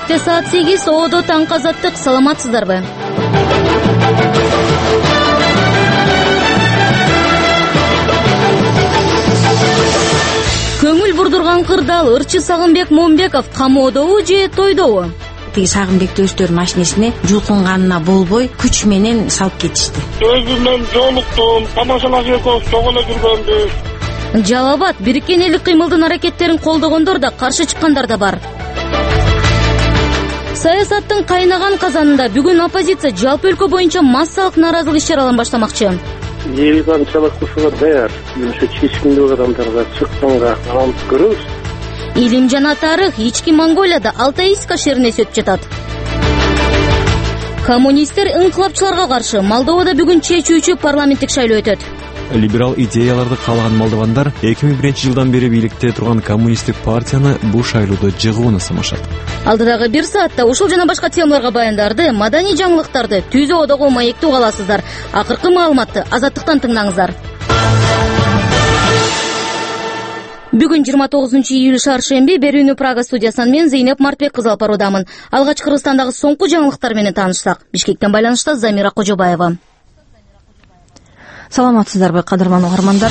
Кечеэлекте саат 8 Оодо таңкы азаттык. Саламатсыздарбы? Көңүл бурдурган кырдаал ырчы Сагынбек Момбеков камоодобу же тойдобу? Тиги Сагынбекти өздөрүнүн машинесине жулкунганына болбой күч менен салып кетишти. Өзүмөн жолуктум, тамашалаш экөөбүз чогуу эле жүргөнбүз. Жалал Абад Бириккен элдик кыймылдын аракеттерин колдогондор да каршы чыккандар да бар. Саясаттын кайнаган казанында бүгүн оппозиция жалпы өлкө боюнча массалык нааразылык иш-чараларын баштамакчы. Эл канчалык ушуга даяр, ошо чечкиндүү адамдарга чыкканга алып көрөбүз. Илим жана тарых ички Монголияда Алтайска шеринеси өтүп жатат. Коммунисттер ыңкылапчыларга каршы Молдовада бүгүн чечүүчү парламенттик шайлоо өтөт. Либерал идеяларды каалаган молдовандар 2001 жылдан бери бийликте турган коммунисттик партияны бул шайлоодо жыгууну сынашат. Алдыдагы 1 саатта ушул жана башка темаларга баяндарды, маданий жаңылыктарды, Түзө Одогу маектүү каласыздар. Акыркы маалыматты Азаттыктан тыңдаңыздар. Бүгүн 29-июль шаршемби берүүнү Прага студиясынан мен Зейнеп Мартбек кызы алып баруудамын. Алгач Кыргызстандагы соңку жаңылыктар менен таанышсак. Бишкектен байланышта Замира Кожобаева. Саламатсыздарбы, кадырман угармандар.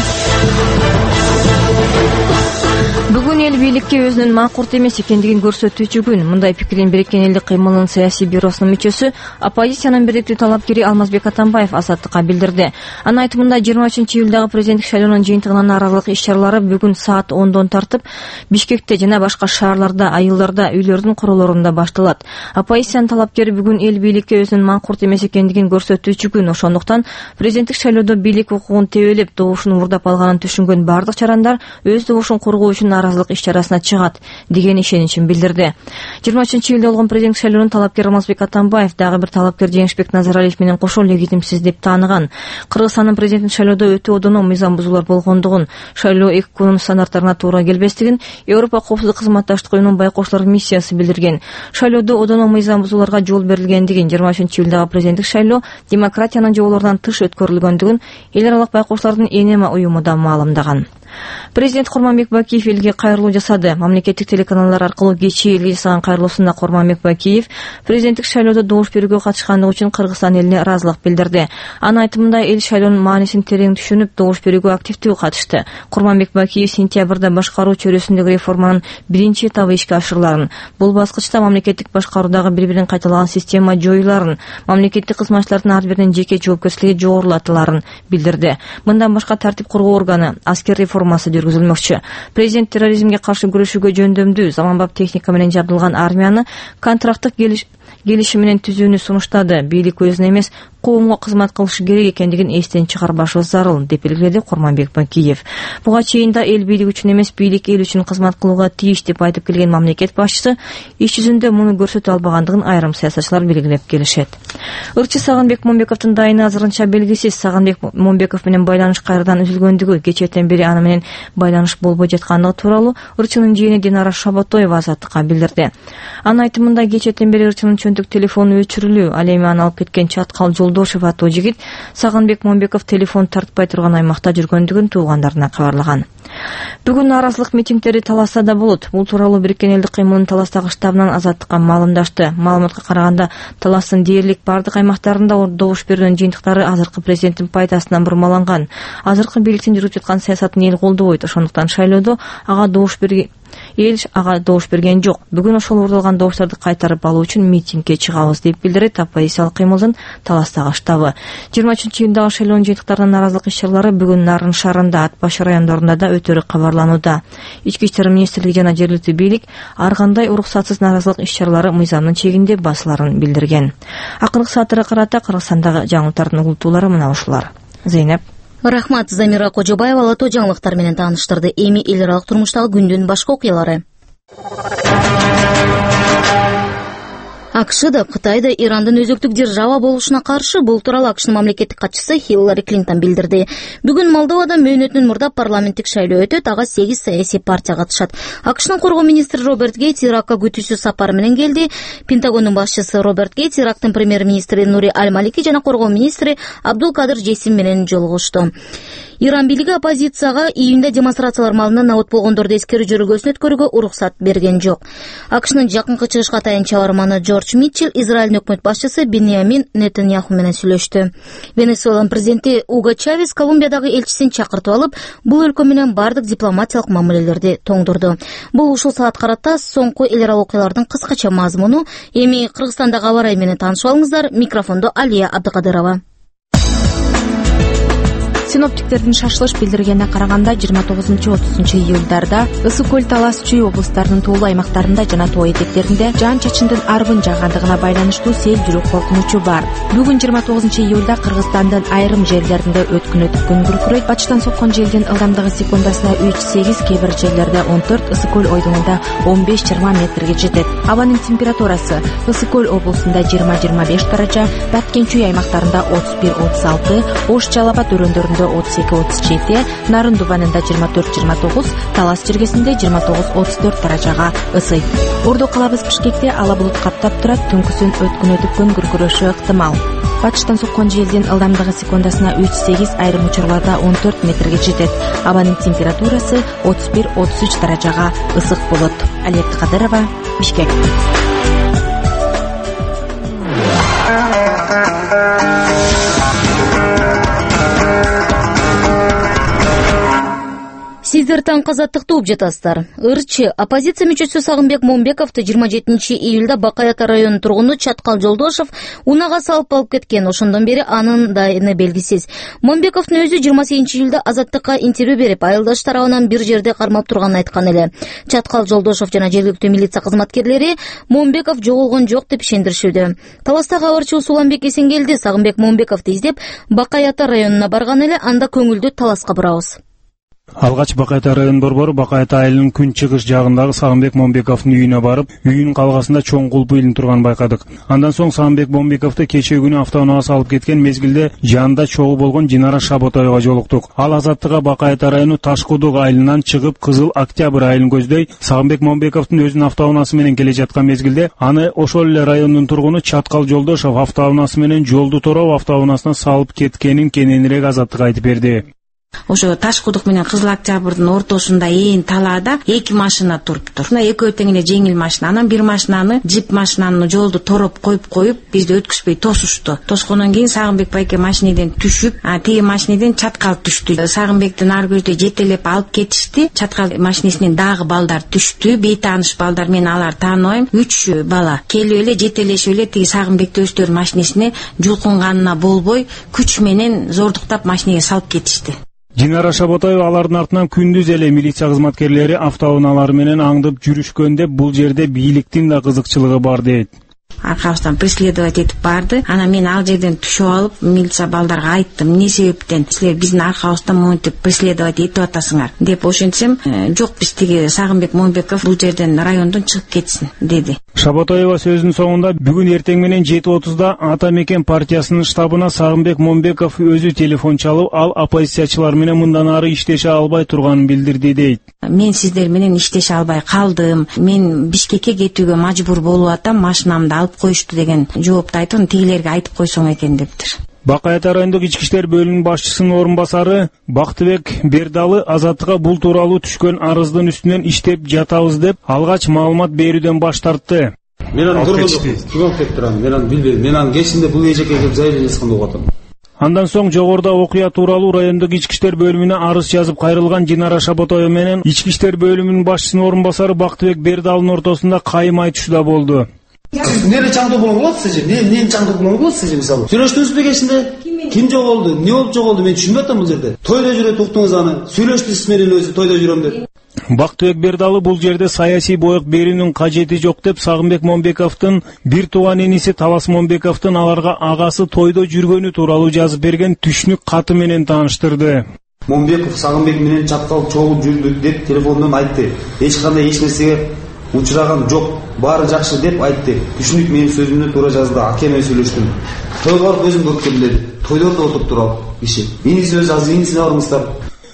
Бүгүн эл бийликке өзүнүн макурт эмес экендигин көрсөтүүчү күн. Мындай пикирин Бириккен элдик кыймылынын саясий бюросунун мүчөсү, оппозициянын бириктүү талапкери Алмазбек Атамбаев Азаттыкка билдирди. Анын айтымында 23-июлдагы президенттик шайлоонун жыйынтыгынан нааразылык иш-чаралары бүгүн саат 10дон тартып, Бишкекте жана башка шаарларда, айылдарда, үйлөрдүн королорунда башталат. Оппозициянын талапкери бүгүн эл бийликке өзүнүн макурт эмес экендигин көрсөтүүчү күн. Ошондуктан президенттик шайлоодо бийлик укугун тебелеп, добушун мурдап алганын түшүнгөн бардык жарандар өз добушун коргоо үчүн нааразылык иш-чарасына чыгат деген ишеничин билдирди. 23-июлда болгон президенттик шайлоонун талапкери Алмазбек Атамбаев дагы бир талапкер Жеңишбек Назаралиев менен кошо легитимсиз деп тааныган. Кыргызстандын президенттик шайлоодо өтө одоно мыйзам бузуулар болгондугун, шайлоо ЭККУнун стандарттарына туура келбестигин Европа коопсуздук кызматташтык уюмунун байкоочулар миссиясы билдирген. Шайлоодо одоно мыйзам бузууларга жол берилгендигин, 23-июлдагы президенттик шайлоо демократиянын жоболорунан тыш өткөрүлгөндүгүн эл аралык байкоочулардын ЭНЕМА уюму да маалымдаган. Президент Курманбек Бакиев элге кайрылуу жасады. Мамлекеттик телеканалдар аркылуу кечээ элге жасаган кайрылуусунда Курманбек Бакиев президенттик шайлоодо добуш берүүгө катышкандыгы үчүн Кыргызстан элине ыраазылык билдирди. Анын айтымында эл шайлоонун маанисин терең түшүнүп, добуш берүүгө активдүү катышты. Курманбек Бакиев сентябрда башкаруу чөйрөсүндөгү реформанын биринчи этабы ишке ашырыларын, бул баскычта мамлекеттик башкаруудагы бири-бирин кайталаган система жоюларын, мамлекеттик кызматчылардын ар биринин жеке жоопкерчилиги жогорулатыларын билдирди. Мындан башка тартип коргоо органы, аскер реформасы жүргүзүлмөкчү. Президент терроризмге каршы күрөшүүгө жөндөмдүү, заманбап техника менен жабдылган армияны контракттык келишим менен түзүүнү сунуштады. Бийлик өзүнө эмес, коомго кызмат кылышы керек экендигин эстен чыгарбашы зарыл деп белгиледи Курманбек Бакиев. Буга чейин да эл бийлик үчүн эмес, бийлик эл үчүн кызмат кылууга тийиш деп айтып келген мамлекет башчысы иш жүзүндө муну көрсөтө албагандыгын айрым саясатчылар белгилеп келишет. Ырчы Сагынбек Момбековдун дайыны азырынча белгисиз. Сагынбек Момбеков менен байланыш кайрадан үзүлгөндүгү, кечээден бери аны менен байланыш болбой жаткандыгы тууралуу Ырчынын жээни Динара Шабатоева Азаттыкка билдирди. Анын айтымында кечээден бери Ырчынын чөнтүк телефону өчүрүлүү, ал эми аны алып кеткен Чаткал Жолдошев аттуу жигит Сагынбек Момбеков телефон тартпай турган аймакта жүргөндүгүн туугандарына кабарлаган. Бүгүн нааразылык митингдери Таласта да болот. Бул тууралуу Бириккен элдик кыймылынын Таластагы штабынан Азаттыкка маалымдашты. Маалыматка караганда, Таластын дээрлик бардык аймактарында добуш берүүнүн жыйынтыктары азыркы президенттин пайдасынан бурмаланган. Азыркы бийликтин жүрүп жаткан саясатын эл колдобойт. Ошондуктан шайлоодо ага добуш берген жок. Бүгүн ошол урдалган добуштарды кайтарып алуу үчүн митингге чыгабыз деп билдирет оппозициялык кыймылдын Таластагы штабы. 23-июлдагы шайлоонун жыйынтыктарынын нааразылык иш-чаралары бүгүн Нарын шаарында, Ат Баш райондорунда да өтөрү кабарланууда. Ички иштер министрлиги жана жергиликтүү бийлик ар кандай уруксатсыз нааразылык иш-чаралары мыйзамдын чегинде басыларын билдирген. Акыркы сааттарга карата Кыргызстандагы жаңылыктардын угултуулары мына ушулар. Зейнеп. Рахмат, Замира Кожобаева лото жаңылыктар менен тааныштырды. Эми эл аралык турмуштагы күндүн башка окуялары. АКШда Кытайда Ирандын өзөктүк держава болушуна каршы бул тууралуу АКШнын мамлекеттик катчысы Хиллари Клинтон билдирди. Бүгүн Молдовада мөөнөтүнөн мурда парламенттик шайлоо өтөт, ага 8 саясий партия катышат. АКШнын коргоо министри Роберт Гейтс Иракка күтүүсүз сапар менен келди. Пентагондун башчысы Роберт Гейтс Ирактын премьер-министри Нури Аль-Малики жана коргоо министри Абдул Кадыр Жесим менен жолугушту. Иран бийлиги оппозицияга июнда демонстрациялар маалында набат болгондорду эскерүү жөргөсүн өткөрүүгө уруксат берген жок. АКШнын жакынкы чыгышка атайын чабарманы Джордж Митчелл Израилдин өкмөт башчысы Беньямин Нетаньяху менен сүйлөштү. Венесуэланын президенти Уго Чавес Колумбиядагы элчисин чакыртып алып, бул өлкө менен бардык дипломатиялык мамилелерди тоңдурду. Бул ушул саат карата соңку эл аралык окуялардын кыскача мазмуну. Эми Кыргызстандагы аба ырайы менен таанышып алыңыздар. Микрофондо Алия Абдыкадырова. Синоптиктердин шашылыш билдиргенине караганда 29-30 июльдарда ысык көл, Талас, Чүй облустарынын тоолуу аймактарында жана тоо этектеринде жаан-чачындын арбын жаагандыгына байланыштуу сел жүрүү коркунучу бар. Бүгүн 29 июлда Кыргызстандын айрым жерлеринде өткүнөтүп күн күркүрөйт. Батыштан соккон желдин ылдамдыгы секундасына 3-8, кээ бир жерлерде 14, ысык көл ойдуңунда 15-20 метрге жетет. Абанын температурасы ысык көл облусунда 20-25 даража, Баткен, Чүй аймактарында 31-36, Ош, Жалал Абад өрөөндөрүндө 32-37, Нарын Дубанында 24-29, Талас жергесинде 29-34 даражага ысыйт. Ордо калабыз Бишкекте ала булут каптап турат, түнкүсүн өткүнөтүп күн күркүрөшү ыктымал. Батыштан соккон желдин ылдамдыгы секундасына 3-8, айрым учурларда 14 метрге жетет. Абанын температурасы 31-33 даражага ысык болот. Алия Абдыкадырова, Бишкек. Сиздер таң казаттыкты угуп жатасыздар. ырчы оппозиция мүчөсү Сагынбек Момбековду 27 июлда Бакай Ата районунун тургуну Чаткал Жолдошов унага салып алып кеткен. Ошондон бери анын дайыны белгисиз. Момбековдун өзү 28 июлда Азаттыкка интервью берип, айылдаш тарабынан бир жерде кармап турганын айткан эле. Чаткал Жолдошов жана жергиликтүү милиция кызматкерлери Момбеков жоголгон жок деп ишендиришүүдө. Таласта кабарчы Суланбек Эсенгелди Сагынбек Момбековду издеп Бакай Ата районуна барган эле, анда көңүлдү Таласка бурабыз. Алгач Бакай Ата район борбору Бакай Ата айылынын күн чыгыш жагындагы Сагынбек Момбековдун үйүнө барып, үйүнүн калгасында чоң кулпу илинип турганын байкадык. Андан соң Сагынбек Момбековду кечээ күнү автоунаага салып кеткен мезгилде жанында чогуу болгон Динара Шаботоева жолуктук. Ал Азаттыкка Бакай Ата району Ташкудук айылынан чыгып, Кызыл Октябрь айылын көздөй Сагынбек Момбековдун өзүнүн автоунаасы менен келе жаткан мезгилде аны ошол эле райондун тургуну Чаткал Жолдошов автоунаасы менен жолду тороп автоунаасына салып кеткенин кененирээк Азаттыкка айтып берди. Ошо Ташкудук менен Кызыл Октябрдын ортосунда талаада 2 машина туруптур. Экөө тең эле жеңил машина. Анан бир машинаны, джип машинаны жолду тороп коюп, бизди өткүзбөй тосушту. Тоскондон кийин Сагынбек байке машинеден түшүп, тиги машинеден Чаткал түштү. Сагынбектин ар көздөй жетелеп алып кетишти. Чаткал машинесинен дагы балдар түштү. Бейтааныш балдар, мен алар тааныбайм. 3 бала келип эле жетелешип эле тиги Сагынбекти өздөрүнүн машинесине жулкунганына болбой, күч менен зордуктап машинеге салып кетишти. Динара Шаботоева алардын артынан күндүз эле милиция кызматкерлери автоунаалары менен аңдып жүрүшкөндө бул жерде бийликтин да кызыкчылыгы бар дейт. Аркабыздан преследовать этип барды. Анан мен ал жерден түшүп алып, милиция балдарга айттым, эмне себептен силер биздин аркабыздан монтип преследовать этип атасыңар деп ошентсем, жок, биз тиги Сагынбек Момбеков бул жерден райондон чыгып кетсин деди. Шаботоева сөзүнүн соңунда бүгүн эртең менен 7:30да Ата Мекен партиясынын штабына Сагынбек Момбеков өзү телефон чалып, ал оппозициячылар менен мындан ары иштеше албай турганын билдирди дейт. Мен сиздер менен иштеше албай калдым. Мен Бишкекке кетүүгө мажбур болуп атам, машинамды алып коюшту деген жоопту айтып, тигилерге айтып койсоң экен дептир. Бакай Ата райондук ички иштер бөлүмүнүн башчысынын орун басары Бактыбек Бердалы Азаттыкка бул тууралуу түшкөн арыздын үстүнөн иштеп жатабыз деп алгач маалымат берүүдөн баш тартты. Мен аны көргөндө кетип турам. Мен аны билбейм. Мен аны кечинде бул эжекке келип заявление жазганда угуп атам. Андан соң жогоруда окуя тууралуу райондук ички иштер бөлүмүнө арыз жазып кайрылган Динара Шаботоева менен ички иштер бөлүмүнүн башчысынын орун басары Бактыбек Бердалынын ортосунда кайым айтышууда болду. Нере чаңдуу болуң болот сиз? Мен чаңдуу болуң болот сиз мисалы. Сүйлөштүңүзбү кечинде? Ким жоголду? Эмне болуп жоголду? Мен түшүнбөй атам бул жерде. Тойдо жүрөт уктуңуз аны. Сүйлөштүңүз менен өзү тойдо жүрөм деп. Бактыбек Бердалы бул жерде саясий боек берүүнүн кажети жок деп Сагынбек Момбековдун бир тууган иниси Талас Момбековдун аларга агасы тойдо жүргөнү тууралуу жазып берген түшүнүк каты менен тааныштырды. Момбеков Сагынбек менен Чаткал чогуу жүрдү деп телефондон айтты. Эч кандай эч нерсеге учураган жок, баары жакшы деп айтты. Түшүнүк менин сөзүмдү туура жазды, акеме сүйлөштүм. Тойго барып өзүм көрүп келдим. Тойлордо отуруп турат киши. Иниси өзү азыр инисине барыңыздар.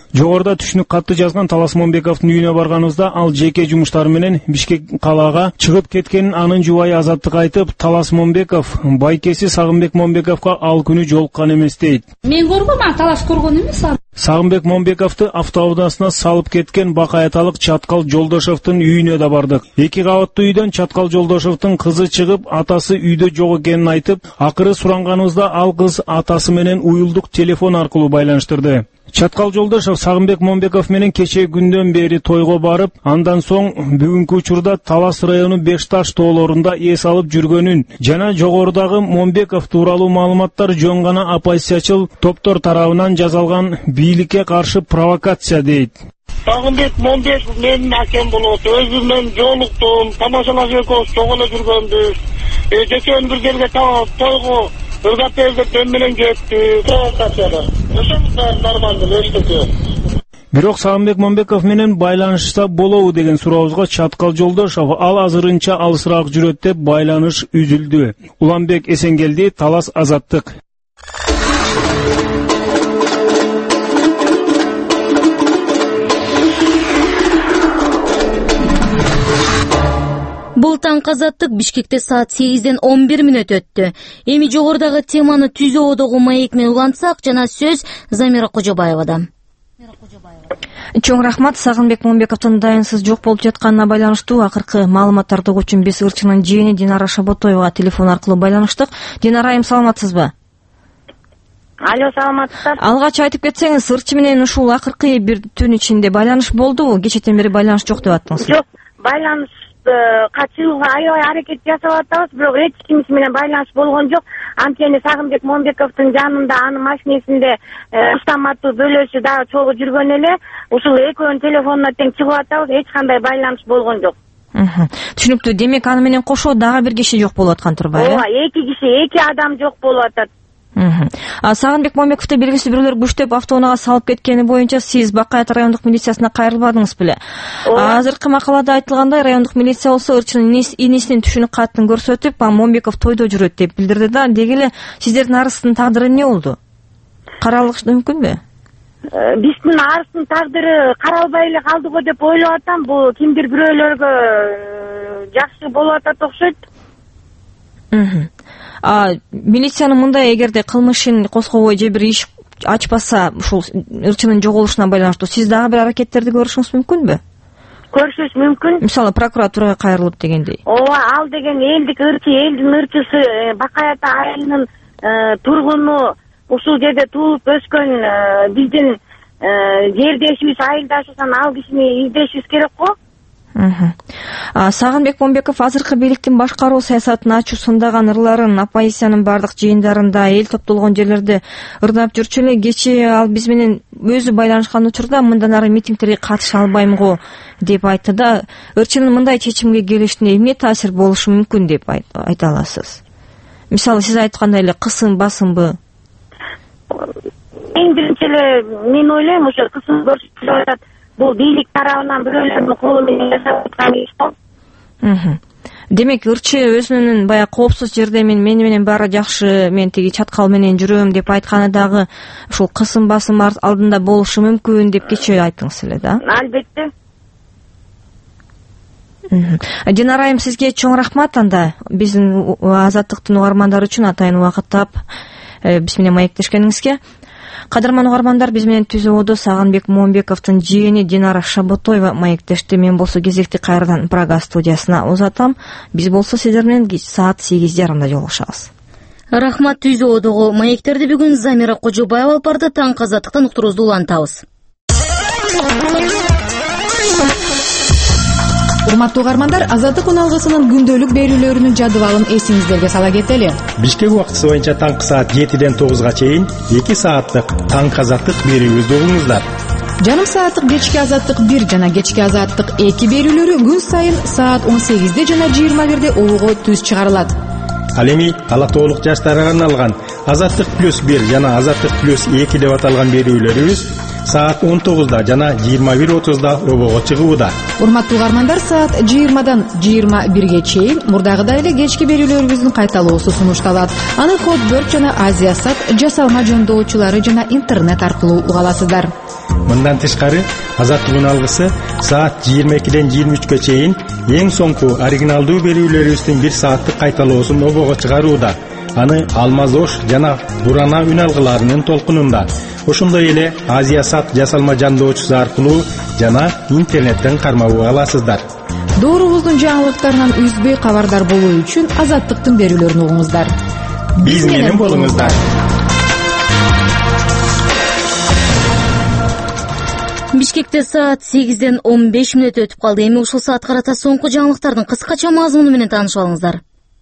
Жогоруда түшүнүк катты жазган Талас Момбековдун үйүнө барганыбызда ал жеке жумуштары менен Бишкек калаага чыгып кеткенин анын жубайы Азаттык айтып, Талас Момбеков байкеси Сагынбек Момбековго ал күнү жолуккан эмес дейт. Мен көргөм, Талас көргөн эмес. Сагынбек Момбековду автоунаасына салып кеткен Бакаяталык Чаткал Жолдошовдун үйүнө да бардык. 2 кабаттуу үйдөн Чаткал Жолдошовдун кызы чыгып, атасы үйдө жок экенин айтып, акыры суранганыбызда ал кыз атасы менен уюлдук телефон аркылуу байланыштырды. Чаткал Жолдошов Сагынбек Момбеков менен кече күндөн бери тойго барып, андан соң бүгүнкү учурда Талас району Бешташ тоолорунда эс алып жүргөнүн жана жогорудагы Момбеков тууралуу маалыматтар жөн гана оппозициячыл топтор тарабынан жасалган бийликке каршы провокация дейт. Сагынбек Момбеков менин акем болот. Өзү менен жолуктум, тамашалаш экөөбүз чоң эле жүргөнбүз. Жекени бир жерге тойго мен менен кетти. Провокацияда. Ошондой нормалдуу эчтеке. Бирок Сагынбек Момбеков менен байланышса болобу деген сурообузга Чаткал Жолдошов ал азырынча алысыраак жүрөт деп байланыш үзүлдү. Уланбек Эсенгелди, Талас Азаттык. Бул таң Азаттык Бишкекте саат 8-ден 11 мүнөт өттү. Эми жогорудагы теманы Түз оодогу маек менен улантсак, жана сөз Замира Кожобаевадан. Чоң рахмат. Сагынбек Момбековдун дайынсыз жок болуп жатканына байланыштуу акыркы маалыматтарды угуу үчүн биз ырчынын жээни Динара Шаботоевага телефон аркылуу байланыштык. Динара айым, саламатсызбы? Алло, саламатсыздар. Алгач айтып кетсеңиз, ырчы менен ушул акыркы бир түн ичинде байланыш болдубу? Кечетен бери байланыш жок деп аттыңыз. Жок, байланыш качууга аябай аракет жасап атабыз, бирок эч кимиси менен байланыш болгон жок. Анткени Сагынбек Момбековдун жанында анын машинесинде Рустаматтуу бөлөсү дагы чогуу жүргөн эле. Ушул экөөнүн телефонуна тең чыгып атабыз, эч кандай байланыш болгон жок. Түшүнүктүү. Демек аны менен кошо дагы бир киши жок болуп аткан турбайбы? Ооба, 2 киши, 2 адам жок болуп атат. Сагынбек Момбековду белгисиз бирөөлөр күчтөп автоунаага салып кеткени боюнча сиз Бакаят райондук милициясына кайрылбадыңыз беле? Азыркы макалада айтылгандай, райондук милиция болсо ырчынын инисинин түшүнүк катын көрсөтүп, Момбеков тойдо жүрөт деп билдирди да. Деги эле сиздердин арыздын тагдыры эмне болду? Каралыш мүмкүнбү? Биздин арыздын тагдыры каралбай эле калды го деп ойлоп атам. Бул кимдир бирөөлөргө жакшы болуп атат окшойт. Милициянын мындай эгерде кылмышын козгобой же бир иш ачпаса, ушул ырчынын жоголушуна байланыштуу сиз дагы бир аракеттерди көрүшүңүз мүмкүнбү? Көрүшүш мүмкүн. Мисалы, прокуратурага кайрылып дегендей. Ооба, ал деген элдик ырчы, элдин ырчысы, Бакаят айылынын тургуну, ушул жерде туулуп өскөн биздин жердешибиз, айылдашыбыз, ал кишини издешибиз керек го. Сагынбек Момбеков азыркы бийликтин башкаруу саясатын ачуусундаган ырларын оппозициянын бардык жыйындарында, эл топтолгон жерлерде ырдап жүрчү эле. Кечээ ал биз менен өзү байланышкан учурда мындан ары митингтерге катыша албайм го деп айтты да. Ырчынын мындай чечимге келишине эмне таасир болушу мүмкүн деп айта аласыз? Мисалы, сиз айткандай эле кысым, басымбы? Эң биринчи эле мен ойлойм, ошо кысым көрсөтүлүп атат. Бул бийлик тарабынан бирөөлөрдүн колу менен жасап аткан иш го. Демек, ырчы өзүнүн баягы коопсуз жерде мени менен баары жакшы, мен тиги Чаткал менен жүрөм деп айтканы дагы ушул кысым басым алдында болушу мүмкүн деп кечээ айттыңыз эле да? Албетте. Динара айым, сизге чоң рахмат. Анда биздин Азаттыктын угармандары үчүн атайын убакыт таап биз менен маектешкениңизге. Кадырман угармандар, биз менен Түз оодо Сагынбек Момбековдун жээни Динара Шаботоева маектешти. Мен болсо кезекти кайрадан Прага студиясына узатам. Биз болсо сиздер менен саат 8:30 жолугушабыз. Рахмат. Түз оодогу маектерди бүгүн Замира Кожобаева алып барды. Таң Азаттыктан уктуруубузду улантабыз. Урматтуу угармандар, Азаттык уналгысынын күндөлүк берүүлөрүнүн жадыбалын эсиңиздерге сала кетели. Бишкек убактысы боюнча таңкы саат 7-ден 9-га чейин 2 сааттык Таң Азаттык берүүбүздү угуңуздар. Жарым сааттык кечки Азаттык 1 жана кечки Азаттык 2 берүүлөрү күн сайын саат 18 жана 21 угууга түз чыгарылат. Ал эми ала тоолук жаштарга арналган Азаттык плюс 1 жана Азаттык плюс 2 деп аталган берүүлөрүбүз саат 19 жана 21:30 обого чыгууда. Урматтуу угармандар, саат 20-дан 21-ге чейин мурдагыдай эле кечки берүүлөрүбүздүн кайталоосу сунушталат. Аны Hotbird жана Азия Sat жасалма жондоочулары жана интернет аркылуу уга аласыздар. Мындан тышкары Азаттыктын алгысы саат 22-ден 23-кө чейин эң соңку оригиналдуу берүүлөрүбүздүн 1 сааттык кайталоосун обого чыгарууда. Аны Алмаз Ош жана Бурана үн алгыларынын толкунунда, ошондой эле Азия Сат жасалма жандоочусу аркылуу жана интернеттен кармап аласыздар. Доорубуздун жаңылыктарынан үзбөй кабардар болуу үчүн Азаттыктын берүүлөрүн угуңуздар. Биз менен болуңуздар. Бишкекте саат 8-ден 15 мүнөт өтүп калды. Эми ушул саат карата соңку жаңылыктардын кыскача мазмуну менен таанышып алыңыздар.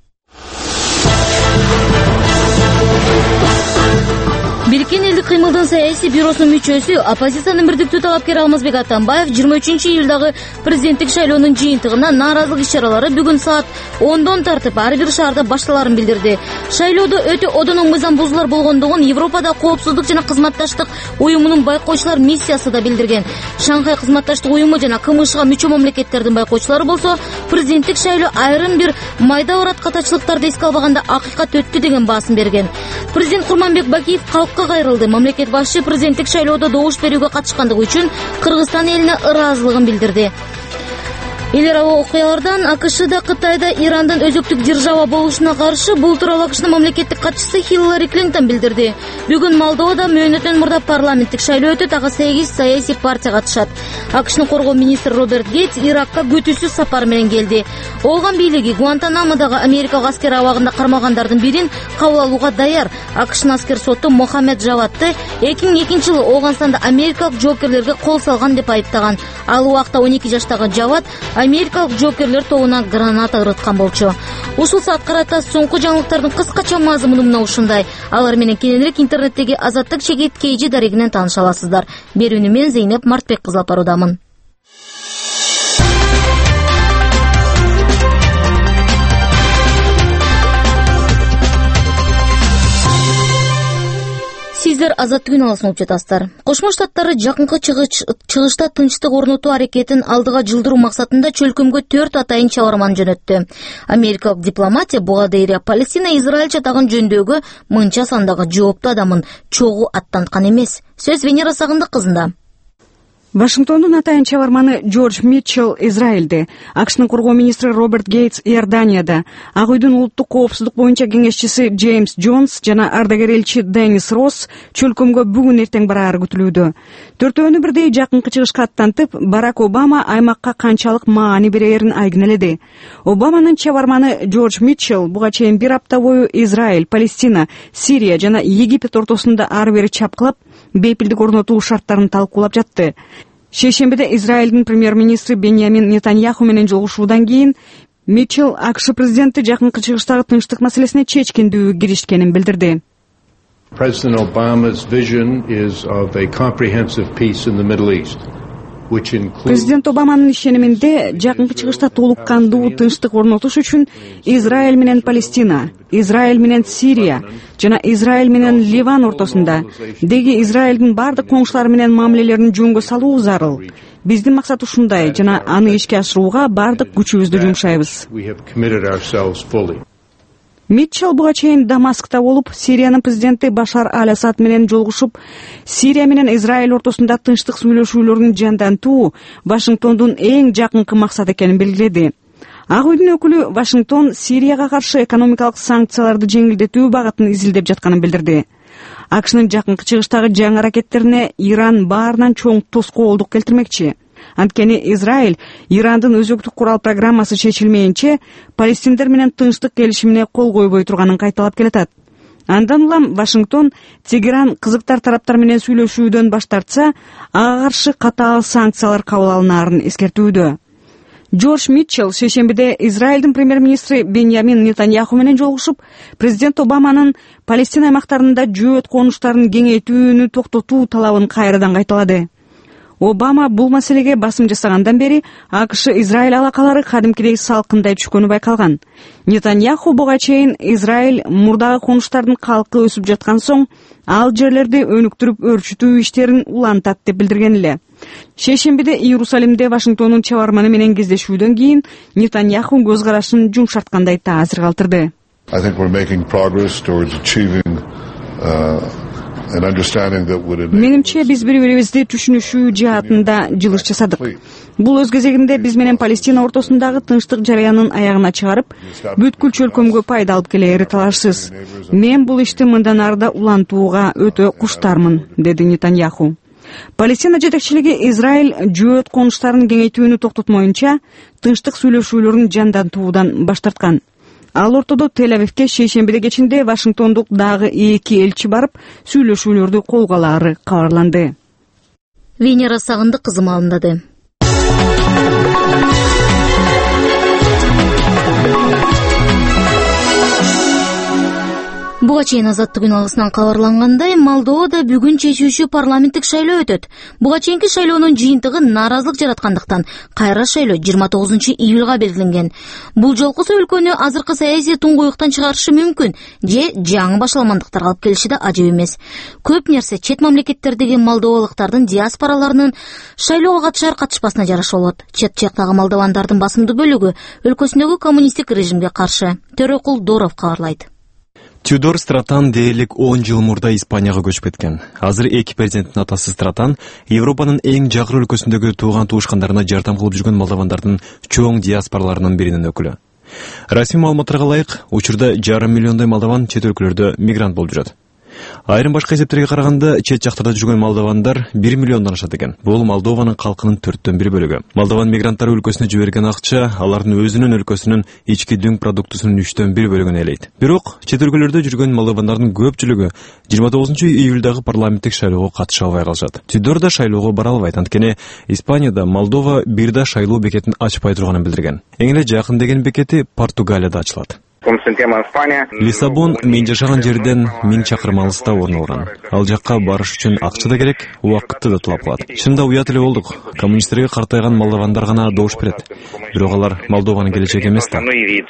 Бириккен элдик кыймылдын саясий бюросунун мүчөсү, оппозициянын бирдиктүү талапкери Алмазбек Атамбаев 23-июлдагы президенттик шайлоонун жыйынтыгында нааразылык иш-чаралары бүгүн саат 10дон тартып ар бир шаарда башталарын билдирди. Шайлоодо өтө одоно мыйзам бузуулар болгондугун Европада коопсуздук жана кызматташтык уюмунун байкоочулар миссиясы да билдирген. Шанхай кызматташтык уюму жана КМШга мүчө мамлекеттердин байкоочулары болсо, президенттик шайлоо айрым бир майда барат катачылыктарды эске албаганда акыйкат өттү деген баасын берген. Президент Курманбек Бакиев калкка кайрылды. Мамлекет башчы президенттик шайлоодо добуш берүүгө катышкандыгы үчүн Кыргызстан элине ыраазылыгын билдирди. Эл аралык окуялардан АКШда, Кытайда Ирандын өзөктүк держава болушуна каршы бул тууралуу АКШнын мамлекеттик катчысы Хиллари Клинтон билдирди. Бүгүн Молдовада мөөнөтүнөн мурда парламенттик шайлоо өтөт, ага 8 саясий партия катышат. АКШнын коргоо министри Роберт Гейтс Иракка күтүүсүз сапар менен келди. Олган бийлиги Гуантанамодагы Америка аскер абагында кармагандардын бирин кабыл алууга даяр. АКШнын аскер соту Мохаммед Жавадты 2002-жылы Ооганстанда америкалык жоокерлерге кол салган деп айыптаган. Ал убакта 12 жаштагы Жавад америкалык жоокерлер тобуна граната ырыткан болчу. Ушул саат карата соңку жаңылыктардын кыскача мазмуну мына ушундай. Алар менен кененирээк интернеттеги Азаттык Чекит KG дарегинен тааныша аласыздар. Берүүнү мен Зейнеп Мартбек кызы алып баруудамын. Сиздер Азаттык күн аласын угуп жатасыздар. Кошмо Штаттары жакынкы чыгышта тынчтык орнотуу аракетин алдыга жылдыруу максатында чөлкөмгө 4 атайын чабарман жөнөттү. Америкалык дипломатия буга дейре Палестина-Израиль чатагын жөндөөгө мынча сандагы жооптуу адамын чогуу аттанткан эмес. Сөз Венера Сагындык кызында. Вашингтондун атайын чабарманы Джордж Митчелл Израилде, АКШнын коргоо министри Роберт Гейтс Иорданияда, Ак үйдүн улуттук коопсуздук боюнча кеңешчиси Джеймс Джонс жана ардагер элчи Денис Росс чөлкөмгө бүгүн эртең бараары күтүлүүдө. Төртөөнү бирдей жакынкы чыгышка аттантып, Барак Обама аймакка канчалык маани берерин айгинеледи. Обаманын чабарманы Джордж Митчелл буга чейин 1 апта бою Израиль, Палестина, Сирия жана Египет ортосунда ары бери чапкылап, бейпилдик орнотуу шарттарын талкуулап жатты. Шейшембиде Израилдин премьер-министри Беньямин Нетаньяху менен жолугушуудан кийин Митчелл АКШ президенти жакынкы чыгыштагы тынчтык маселесине чечкиндүү киришкенин билдирди. President Obama's vision is of a comprehensive peace in the Middle East. Президент Обаманын ишениминде жакынкы чыгышта толуккандуу тынчтык орнотуш үчүн Израиль менен Палестина, Израиль менен Сирия жана Израиль менен Ливан ортосунда деги Израилдин бардык коңшулары менен мамилелерин жөнгө салуу зарыл. Биздин максат ушундай жана аны ишке ашырууга бардык күчүбүздү жумшайбыз. Митчелл буга чейин Дамаскта болуп, Сириянын президенти Башар аль-Асад менен жолугушуп, Сирия менен Израиль ортосунда тынчтык сүйлөшүүлөрүн жандантуу Вашингтондун эң жакынкы максаты экенин белгиледи. Ак үйдүн өкүлү Вашингтон Сирияга каршы экономикалык санкцияларды жеңилдетүү багытын изилдеп жатканын билдирди. АКШнын жакынкы чыгыштагы жаңы аракеттерине Иран баарынан чоң тоскоолдук келтирмекчи. Анткени Израиль Ирандын өзөктүк курал программасы чечилмейинче палестиндер менен тынчтык келишимине кол койбой турганын кайталап келатат. Андан улам Вашингтон Тегеран кызыктар тараптар менен сүйлөшүүдөн баш тартса, ага каршы катаал санкциялар кабыл алынаарын эскертүүдө. Джордж Митчелл шейшембиде Израилдин премьер-министри Беньямин Нетаньяху менен жолугушуп, президент Обаманын Палестина аймактарында жөөт конуштарын кеңейтүүнү токтотуу талабын кайрадан кайталады. Обама бул маселеге басым жасагандан бери АКШ Израиль алакалары кадимкидей салкындай түшкөнү байкалган. Нетаньяху буга чейин Израиль мурдагы конуштардын калкы өсүп жаткан соң ал жерлерди өнүктүрүп өрчүтүү иштерин улантат деп билдирген эле. Шейшембиде Иерусалимде Вашингтондун чабарманы менен кездешүүдөн кийин Нетаньяху көз карашын жумшарткандай таасир калтырды. Менимче биз бири-бирибизди түшүнүшүү жаатында жылыш жасадык. Бул өз кезегинде биз менен Палестина ортосундагы тынчтык жарыянын аягына чыгарып, бүткүл чөлкөмгө пайда алып келери талашсыз. Мен бул ишти мындан ары да улантууга өтө куштармын, деди Нетаньяху. Палестина жетекчилиги Израиль жөөт конуштарын кеңейтүүнү токтотмоюнча тынчтык сүйлөшүүлөрүн жандантуудан баш тарткан. Ал ортодо Тель-Авивке шейшембиде кечинде Вашингтондук дагы 2 элчи барып, сүйлөшүүлөрдү колго алаары кабарланды. Венера Сагындык кызы маалымдады. Буга чейин Азаттык күн алгысынан кабарлангандай, Молдовада бүгүн чечүүчү парламенттик шайлоо өтөт. Буга чейинки шайлоонун жыйынтыгы нааразылык жараткандыктан кайра шайлоо 29-июлга белгиленген. Бул жолкусу өлкөнү азыркы саясий туңгуюктан чыгарышы мүмкүн же жаңы башаламандыктарга алып келиши да ажып эмес. Көп нерсе чет мамлекеттердеги молдовалыктардын диаспораларынын шайлоого катышпасына жараша болот. Чет жактагы молдовандардын басымдуу бөлүгү өлкөсүндөгү коммунисттик режимге каршы. Төрөкул Доров кабарлайт. Тюдор Стратан дээрлик 10 жыл мурда Испанияга көчүп кеткен. Азыр эки президенттин атасы Стратан Европанын эң жакын өлкөсүндөгү тууган туушкандарына жардам кылып жүргөн молдовандардын чоң диаспораларынын биринин өкүлү. Расмий маалыматтарга ылайык, учурда 1,5 миллиондой молдован чет өлкөлөрдө мигрант болуп жүрөт. Айрым башка эсептерге караганда чет жактарда жүргөн молдовандар 1 миллиондон ашат экен. Бул Молдованын калкынын 4/1 бөлүгү. Молдован мигранттары өлкөсүнө жиберген акча алардын өзүнүн өлкөсүнүн ички дүң продуктусунун 3/1 бөлүгүн ээлейт. Бирок чет өлкөлөрдө жүргөн молдовандардын көпчүлүгү 29-июлдагы парламенттик шайлоого катыша албай калышат. Тюдор да шайлоого бара албайт, анткени Испанияда Молдова бир да шайлоо бекетин ачпай турганын билдирген. Эң эле жакын деген бекети Португалияда ачылат. Лиссабон мен жашаган жерден 1000 чакырым алыста орун алган. Ал жакка барыш үчүн акча да керек, убакытты да талап кылат. Чында уят эле болдук. Коммунисттерге картайган молдовандар гана добуш берет. Бирок алар Молдованын келечеги эмес да,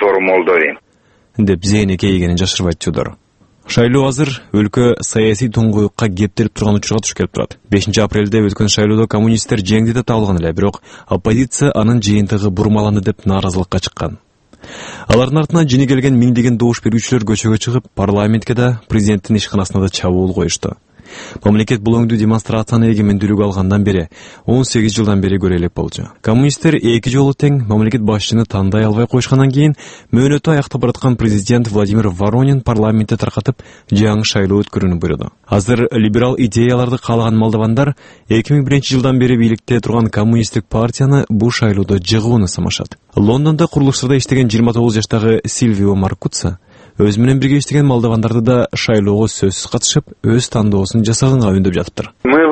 деп зээни кейигенин жашырбайт Тюдор. Шайлоо азыр өлкө саясий туңгуюкка кептелип турган учурга туш келип турат. 5 апрелде өткөн шайлоодо коммунисттер жеңди деп табылган эле, бирок оппозиция анын жыйынтыгы бурмаланды деп нааразылыкка чыккан. Алардын артынан жини келген миңдеген добуш берүүчүлөр көчөгө чыгып, парламентке да, президенттин ишканасына да чабуул коюшту. Мамлекет бул өңдүү демонстрацияны эгемендүүлүк алгандан бери 18 жылдан бери көрө элек болчу. Коммунисттер 2 жолу тең мамлекет башчыны тандай албай коюшкандан кийин мөөнөтү аяктап бараткан президент Владимир Воронин парламентте таркатып жаңы шайлоо өткөрүүнү буйруду. Азыр либерал идеяларды каалаган молдовандар 2001 жылдан бери бийликте турган коммунисттик партияны бул шайлоодо жыгууну самашат. Лондондо курулуштарда иштеген 29 жаштагы Сильвио Маркуца өз менен бирге иштеген молдовандарды да шайлоого сөзсүз катышып, өз тандоосун жасаганга үндөп жатыптыр.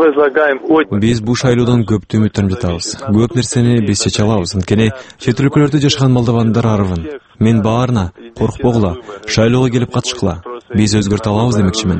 Биз бул шайлоодон көптү үмүттөнүп жатабыз. Көп нерсени биз чече алабыз, анткени чет өлкөлөрдө жашаган молдовандар арыбын. Мен баарына коркпогула, шайлоого келип катышкыла. Биз өзгөртө алабыз демекчимин.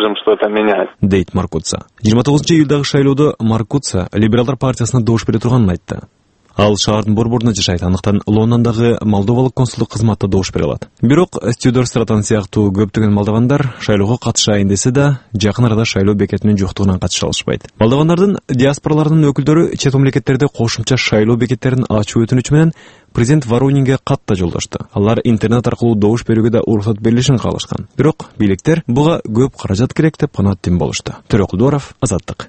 Дейт Маркуца. 29-июлдагы шайлоодо Маркуца либералдар партиясына добуш бере турганын айтты. Ал шаардын борборунда жашайт, андыктан Лондондогу молдовалык консулдук кызматта добуш бере алат. Бирок Тюдор Стратан сыяктуу көптөгөн молдовандар шайлоого катышайын десе да, жакын арада шайлоо бекетинин жоктугунан катыша алышпайт. Молдовандардын диаспораларынын өкүлдөрү чет мамлекеттерде кошумча шайлоо бекеттерин ачуу өтүнүчү менен президент Воронинге кат да жолдошту. Алар интернет аркылуу добуш берүүгө да уруксат берилишин каалашкан. Бирок бийликтер буга көп каражат керек деп гана тим болушту. Төрөкул Доров, Азаттык.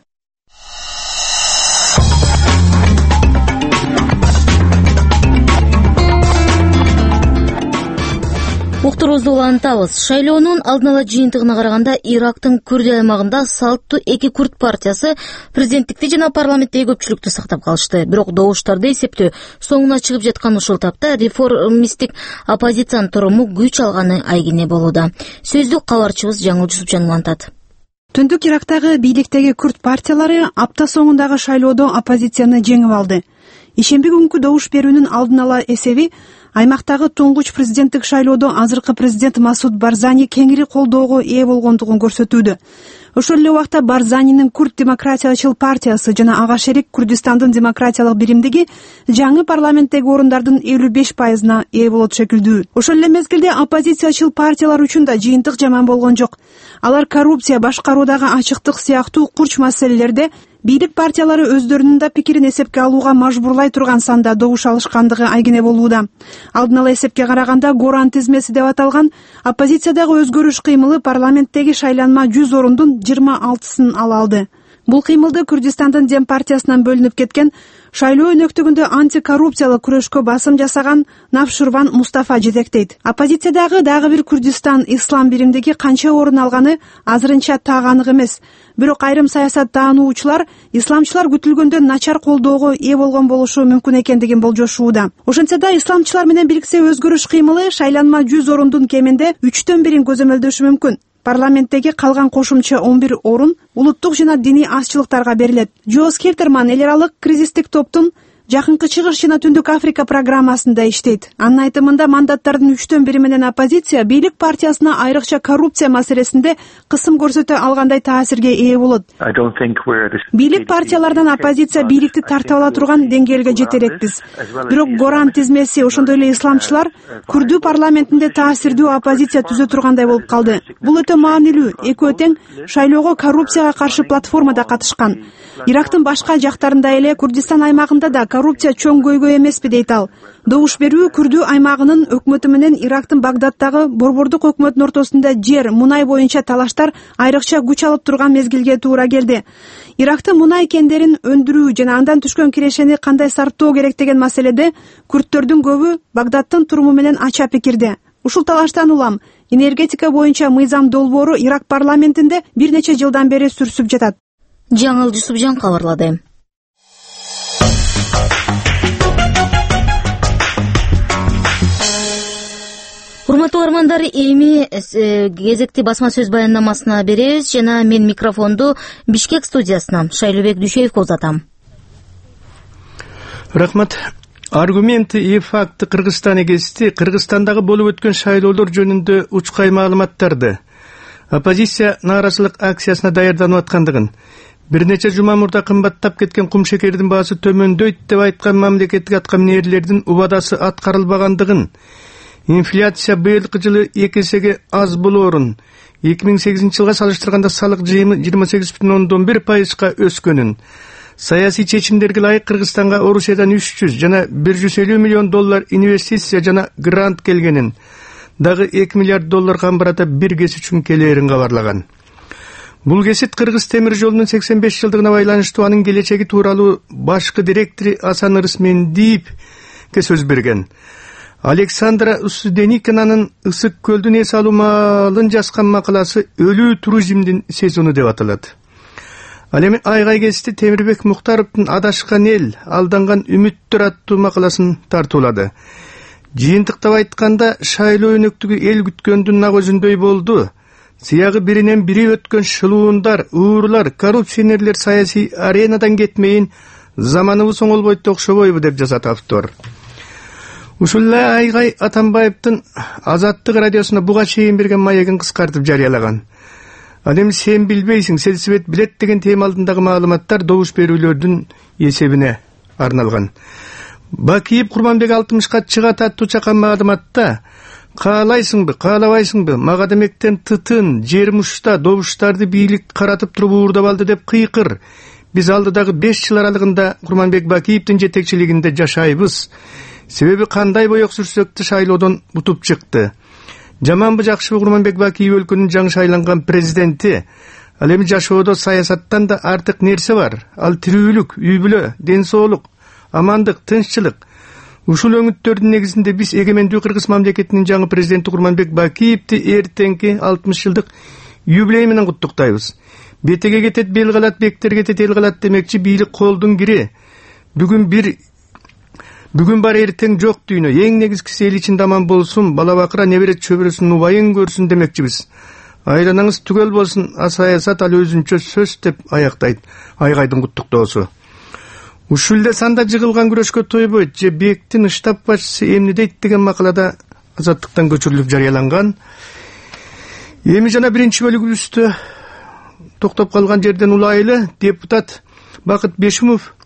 Уктуруубузду улантабыз. Шайлоонун алдын ала жыйынтыгына караганда Ирактын Курд аймагында салттуу эки курд партиясы президенттикти жана парламенттеги көпчүлүктү сактап калышты. Бирок добуштарды эсептөө соңуна чыгып жаткан ушул тапта реформисттик оппозициянын туруму күч алганы айгине болууда. Сөздү кабарчыбыз Жаңыл Жусупжан улантат. Түндүк Ирактагы бийликтеги курд партиялары апта соңундагы шайлоодо оппозицияны жеңип алды. Ишемби күнкү добуш берүүнүн алдын ала эсеби аймактагы туңгуч президенттик шайлоодо азыркы президент Масуд Барзани кеңири колдоого ээ болгондугун көрсөтүүдө. Ошол эле убакта Барзанинин Курд демократиячыл партиясы жана ага шерик Курдистандын демократиялык биримдиги жаңы парламенттеги орундардын 55%-на ээ болот шекилдүү. Ошол эле мезгилде оппозициячыл партиялар үчүн да жыйынтык жаман болгон жок. Алар коррупция, башкаруудагы ачыктык сыяктуу курч маселелерде бийлик партиялары өздөрүнүн да пикирин эсепке алууга мажбурлай турган санда добуш алышкандыгы айгине болууда. Алдын ала эсепке караганда Горан тизмеси деп аталган оппозициядагы өзгөрүш кыймылы парламенттеги шайланма 100 орундун 26-сын ала алды. Бул кыймылды Күрдистандын Дем партиясынан бөлүнүп кеткен шайлоо өнөктүгүндө антикоррупциялык күрөшкө басым жасаган Навшурван Мустафа жетектейт. Оппозициядагы дагы бир Күрдистан ислам биримдиги канча орун алганы азырынча так анык эмес. Бирок айрым саясат таануучулар исламчылар күтүлгөндөн начар колдоого ээ болгон болушу мүмкүн экендигин болжошууда. Ошентсе да исламчылар менен бириксе өзгөрүш кыймылы шайланма 100 орундун кеминде 3/1 көзөмөлдөшү мүмкүн. Парламенттеги калган кошумча 11 орун улуттук жана диний азчылыктарга берилет. Джо Скелтерман эл аралык кризистик топтун Жакынкы Чыгыш жана Түндүк Африка программасында иштейт. Анын айтымында мандаттардын 3/1 менен оппозиция бийлик партиясына айрыкча коррупция маселесинде кысым көрсөтө алгандай таасирге ээ болот. Бийлик партиялардан оппозиция бийликти тартып ала турган деңгээлге жете элекпиз. Бирок Горан тизмеси ошондой эле исламчылар Күрдү парламентинде таасирдүү оппозиция түзө тургандай болуп калды. Бул өтө маанилүү. Экөө тең шайлоого коррупцияга каршы платформада катышкан. Ирактын башка жактарында эле Курдистан аймагында да коррупция чоң көйгөй эмеспи дейт ал. Добуш берүү Күрдү аймагынын өкмөтү менен Ирактын Багдадтагы борбордук өкмөттүн ортосунда жер, мунай боюнча талаштар айрыкча күч алып турган мезгилге туура келди. Ирактын мунай кендерин өндүрүү жана андан түшкөн кирешени кандай сарптоо керек деген маселеде күрдтөрдүн көбү Багдадтын туруму менен ача пикирде. Ушул талаштан улам энергетика боюнча мыйзам долбоору Ирак парламентинде бир нече жылдан бери сүрсүп жатат. Жаңыл Жусупжан кабарлады. Урматтуу армандар, эми кезекти басма сөз баяндамасына беребиз жана мен микрофонду Бишкек студиясынан Шайлообек Дүйшеевге узатам. Рахмат. Аргументи и факты Кыргызстан эгести Кыргызстандагы болуп өткөн шайлоолор жөнүндө учкай маалыматтарды оппозиция нааразылык акциясына даярданып аткандыгын, бир нече жума мурда кымбаттап кеткен кумшекердин баасы төмөндөйт деп айткан мамлекеттик аткаминерлердин убадасы аткарылбагандыгын, инфляция быйылкы жылы 2 эсеге аз болоорун, 2008 жылга салыштырганда салык жыйымы 28,1%га өскөнүн, саясий чечимдерге ылайык Кыргызстанга Орусиядан 300 жана 150 миллион доллар инвестиция жана грант келгенин, дагы 2 миллиард доллар камбарата бир кесип үчүн келээрин кабарлаган. Бул кесит Кыргыз темир жолунун 85 жылдыгына байланыштуу анын келечеги тууралуу башкы директору Асан Ырысмендиевге сөз берген. Александра Студеникинанын Ысык көлдүн эс алуу маалын жазган макаласы өлүү туризмдин сезону деп аталат. Ал эми айгай кести Темирбек Муктаровдун Адашкан эл, алданган үмүттөр аттуу макаласын тартуулады. Жыйынтыктап айтканда, шайлоо өнөктүгү эл күткөндүн нак өзүндөй болду. Сыягы биринен бири өткөн шылуундар, уурлар, коррупционерлер саясий аренадан кетмейин, заманыбыз оңолбойт окшобойбу деп жазат автор. Ушул эле айгай Атамбаевдин Азаттык радиосуна буга чейин берген маегин кыскартып жарыялаган. Ал эми сен билбейсиң, Сельсовет билет деген тема алдындагы маалыматтар добуш берүүлөрдүн эсебине арналган. Бакиев Курманбек 60ка чыгат аттуу чакан маалыматта каалайсыңбы, каалабайсыңбы, мага демектен тытын, жер мушта добуштарды бийлик каратып туруп уурдап алды деп кыйкыр. Биз алдыдагы 5 жыл аралыгында Курманбек Бакиевдин жетекчилигинде жашайбыз. Себеби кандай боек сүрсөктү шайлоодон утуп чыкты. Жаманбы жакшыбы Курманбек Бакиев өлкөнүн жаңы шайланган президенти. Ал эми жашоодо саясаттан да артык нерсе бар. Ал тирүүлүк, үй бүлө, ден соолук, амандык, тынччылык. Ушул өңүттөрдүн негизинде биз эгемендүү Кыргыз мамлекетинин жаңы президенти Курманбек Бакиевди эртеңки 60 жылдык юбилей менен куттуктайбыз. Бетеге кетет бел калат, бектер кетет эл калат демекчи бийлик колдун кири. Бүгүн бар эртең жок дүйнө. Эң негизгиси эл ичинде аман болсун, бала бакыра небере чөбөрөсүн убайын көрсүн демекчибиз. Айланаңыз түгөл болсун, саясат ал өзүнчө сөз деп аяктайт айгайдын куттуктоосу. Ушул эле санда жыгылган күрөшкө тойбойт же бектин штаб башчысы эмне дейт деген макалада Азаттыктан көчүрүлүп жарыяланган. Эми жана биринчи бөлүгүбүздө токтоп калган жерден улайлы депутат Бакыт Бешимов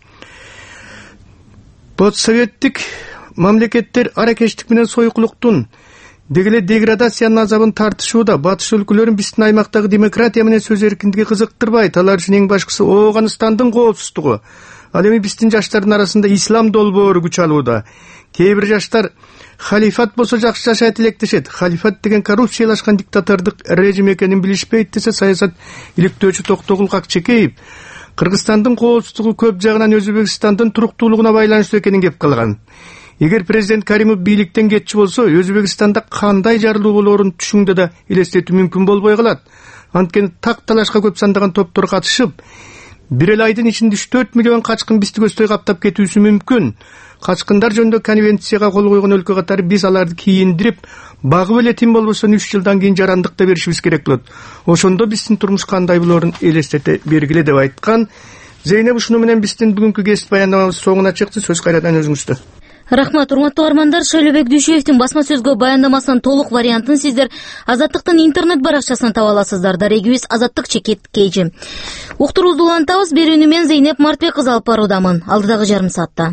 постсоветтик мамлекеттер аракештик менен сойкулуктун деги эле деградациянын азабын тартышууда. Батыш өлкөлөрүн биздин аймактагы демократия менен сөз эркиндиги кызыктырбайт. Алар үчүн эң башкысы Ооганстандын коопсуздугу. Ал эми биздин жаштардын арасында ислам долбоору күч алууда. Кээ бир жаштар халифат болсо жакшы жашайт электешет. Халифат деген коррупциялашкан диктатордук режим экенин билишпейт десе саясат иликтөөчү Токтогул Какчекеев Кыргызстандын коопсуздугу көп жагынан Өзбекстандын туруктуулугуна байланыштуу экенин кеп калган. Эгер президент Каримов бийликтен кетчү болсо, Өзбекстанда кандай жарылуу болоорун түшүңдө да элестетүү мүмкүн болбой калат. Анткени так талашка көп сандаган топтор катышып, бир эле айдын ичинде 3-4 миллион качкын бизди көздөй каптап кетүүсү мүмкүн. Качкындар жөнүндө конвенцияга кол койгон өлкө катары биз аларды кийиндирип, багып эле тим болбосо 3 жылдан кийин жарандык да беришибиз керек болот. Ошондо биздин турмуш кандай болоорун элестете бергиле деп айткан. Зейнеп, ушуну менен биздин бүгүнкү кесип баяндамабыз соңуна чыкты. Сөз кайрадан өзүңүздө. Рахмат, урматтуу армандар. Шайлообек Дүйшөевдин басма сөзгө баяндамасынын толук вариантын сиздер Азаттыктын интернет баракчасынан таба аласыздар. Дарегибиз Азаттык _KG. Уктуруубузду улантабыз. Берүүнү мен Зейнеп Мартбек кызы алып баруудамын. Алдыдагы жарым саатта.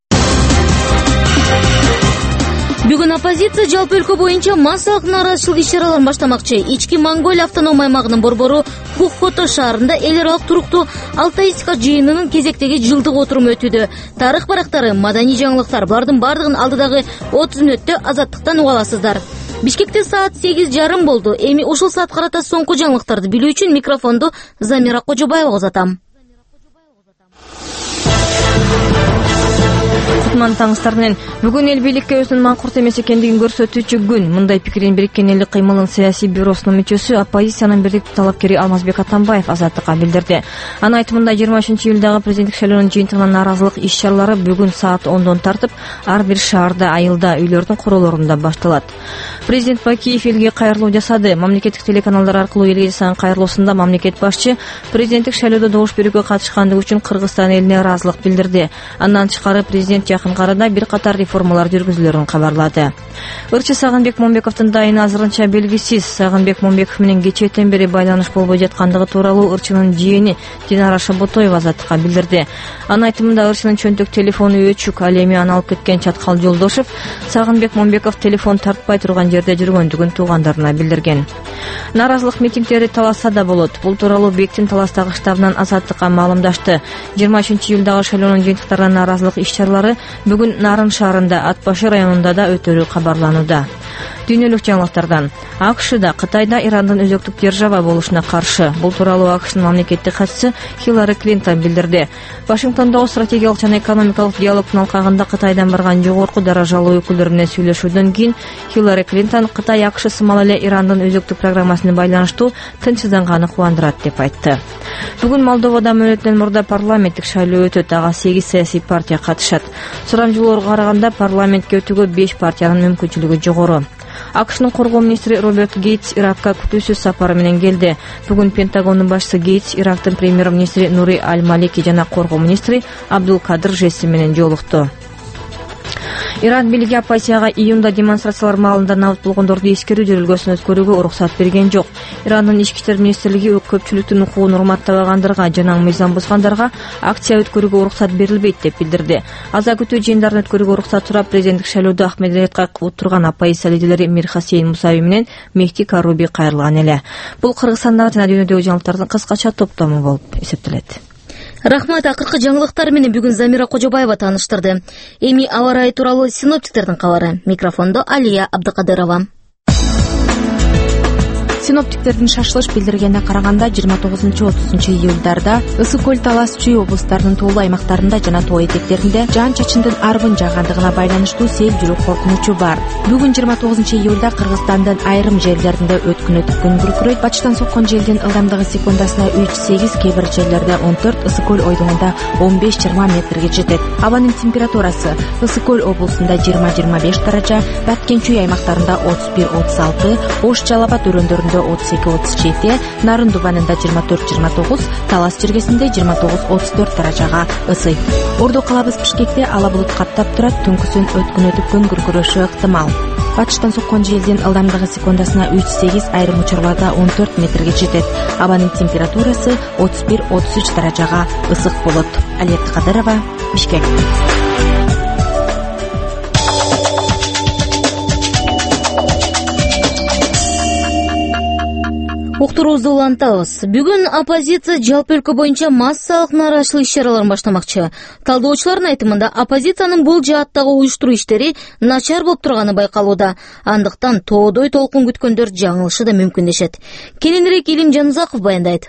Бүгүн оппозиция жалпы өлкө боюнча массалык нааразычылык иш-чараларын баштамакчы. Ички Монголия автоном аймагынын борбору Куххото шаарында эл аралык туруктуу алтаистика жыйынынын кезектеги жылдык отуруму өтүүдө. Тарых барактары, маданий жаңылыктар, булардын бардыгын алдыдагы 30 мүнөттө Азаттыктан уга аласыздар. Бишкекте саат 8:30 болду. Эми ушул саат карата соңку жаңылыктарды билүү үчүн микрофонду Замира Кожобаевага узатам. Кутман таңыздар менен бүгүн эл бийликке өзүнүн маңкурт эмес экендигин көрсөтүүчү күн. Мындай пикирин Бириккен элдик кыймылдын саясий бюросунун мүчөсү, оппозициянын бирдиктүү талапкери Алмазбек Атамбаев Азаттыкка билдирди. Анын айтымында 23-июлдагы президенттик шайлоонун жыйынтыгына нааразылык иш-чаралары бүгүн саат 10дон тартып, ар бир шаарда, айылда, үйлөрдүн курулорунда башталат. Президент Бакиев элге кайрылуу жасады. Мамлекеттик телеканалдар аркылуу элге жасаган кайрылуусунда мамлекет башчы президенттик шайлоодо добуш берүүгө катышкандыгы үчүн Кыргызстан элине ыраазылык билдирди. Андан тышкары президент жакын арада бир катар реформалар жүргүзүлөрүн кабарлады. Ырчы Сагынбек Момбековдун дайыны азырынча белгисиз. Сагынбек Момбеков менен кечээден бери байланыш болбой жаткандыгы тууралуу Ырчынын жиени Динара Шаботоева Азаттыкка билдирди. Анын айтымында Ырчынын чөнтөк телефону өчүк, ал эми аны алып кеткен Чаткал Жолдошев Сагынбек Момбеков телефон тартпай турган жерде жүргөндүгүн туугандарына билдирген. Нааразылык митингдери Таласта да болот. Бул тууралуу Бектин Таластагы штабынан Азаттыкка маалымдашты. 23-июлдагы шайлоонун жыйынтыктарына нааразылык иш-чаралары бүгүн Нарын шаарында, Ат Башы районунда да өтөрү кабарланууда. Дүйнөлүк жаңылыктардан АКШда Кытайда Ирандын өзөктүк держава болушуна каршы. Бул тууралуу АКШнын мамлекеттик катчысы Хиллари Клинтон билдирди. Вашингтондогу стратегиялык жана экономикалык диалогдун алкагында Кытайдан барган жогорку даражалуу өкүлдөр менен сүйлөшүүдөн кийин Хиллари Клинтон Кытай АКШ сымал эле Ирандын өзөктүк программасына байланыштуу тынчсызданганы кубандырат деп айтты. Бүгүн Молдовада мөөнөтүнөн мурда парламенттик шайлоо өтөт. Ага 8 саясий партия катышат. Сурамжылоорго караганда парламентке өтүүгө 5 партиянын мүмкүнчүлүгү жогору. АКШнын коргоо министри Роберт Гейтс Иракка күтүүсүз сапары менен келди. Бүгүн Пентагондун башчысы Гейтс Ирактын премьер-министри Нури Аль-Малики жана коргоо министри Абдул Кадыр Жесси менен жолукту. Иран бийлиги оппозицияга июнда демонстрациялар маалында набыт болгондорду эскерүү жүрүлгөсүн өткөрүүгө уруксат берген жок. Ирандын ички иштер министрлиги көпчүлүктүн укугун урматтабагандарга жана мыйзам бузгандарга акция өткөрүүгө уруксат берилбейт деп билдирди. Аза күтүү жыйындарын өткөрүүгө уруксат сурап президенттик шайлоодо Ахмедиевка отурган оппозиция лидерлери Мир Хасейн Мусави менен Мехди Каруби кайрылган эле. Бул Кыргызстандагы жана дүйнөдөгү жаңылыктардын кыскача топтому болуп эсептелет. Рахмат, акыркы жаңылыктар менен бүгүн Замира Кожобаева тааныштырды. Эми аба ырайы тууралуу синоптиктердин кабары. Микрофондо Алия Абдыкадырова. Синоптиктердин шашылыш билдиргенине караганда 29-30 июлдарда Ысык көл, Талас, Чүй облустарынын тоолуу аймактарында жана тоо этектеринде жаан-чачындын арбын жаагандыгына байланыштуу сел жүрүү коркунучу бар. Бүгүн 29 июлда Кыргызстандын айрым жерлеринде өткүнөтүп күн күркүрөйт. Бачтан соккон желдин ылдамдыгы секундасына 3-8, кээ бир жерлерде 14, Ысык көл ойдуңунда 15-20 метрге жетет. Абанын температурасы Ысык көл облусунда 20-25 даража, Баткен, Чүй аймактарында 31-36, Ош, Жалал Абад өрөөндөрүндө 32-37, Нарын Дубанында 24-29, Талас жергесинде 29-34 даражага ысый. Ордо калабыз Бишкекте ала булут каптап турат, түнкүсүн өткүнөтүп күн күркүрөшү ыктымал. Батыштан соккон желдин ылдамдыгы секундасына 3-8, айрым учурларда 14 метрге жетет. Абанын температурасы 31-33 даражага ысык болот. Алия Абдыкадырова, Бишкек. Уктуруубузду улантабыз. Бүгүн оппозиция жалпы өлкө боюнча массалык нааразычылык иш-чараларын баштамакчы. Талдоочулардын айтымында оппозициянын бул жааттагы уюштуруу иштери начар болуп турганы байкалууда. Андыктан тоодой толкун күткөндөр жаңылышы да мүмкүн дешет. Кененирээк Илим Жанузаков баяндайт.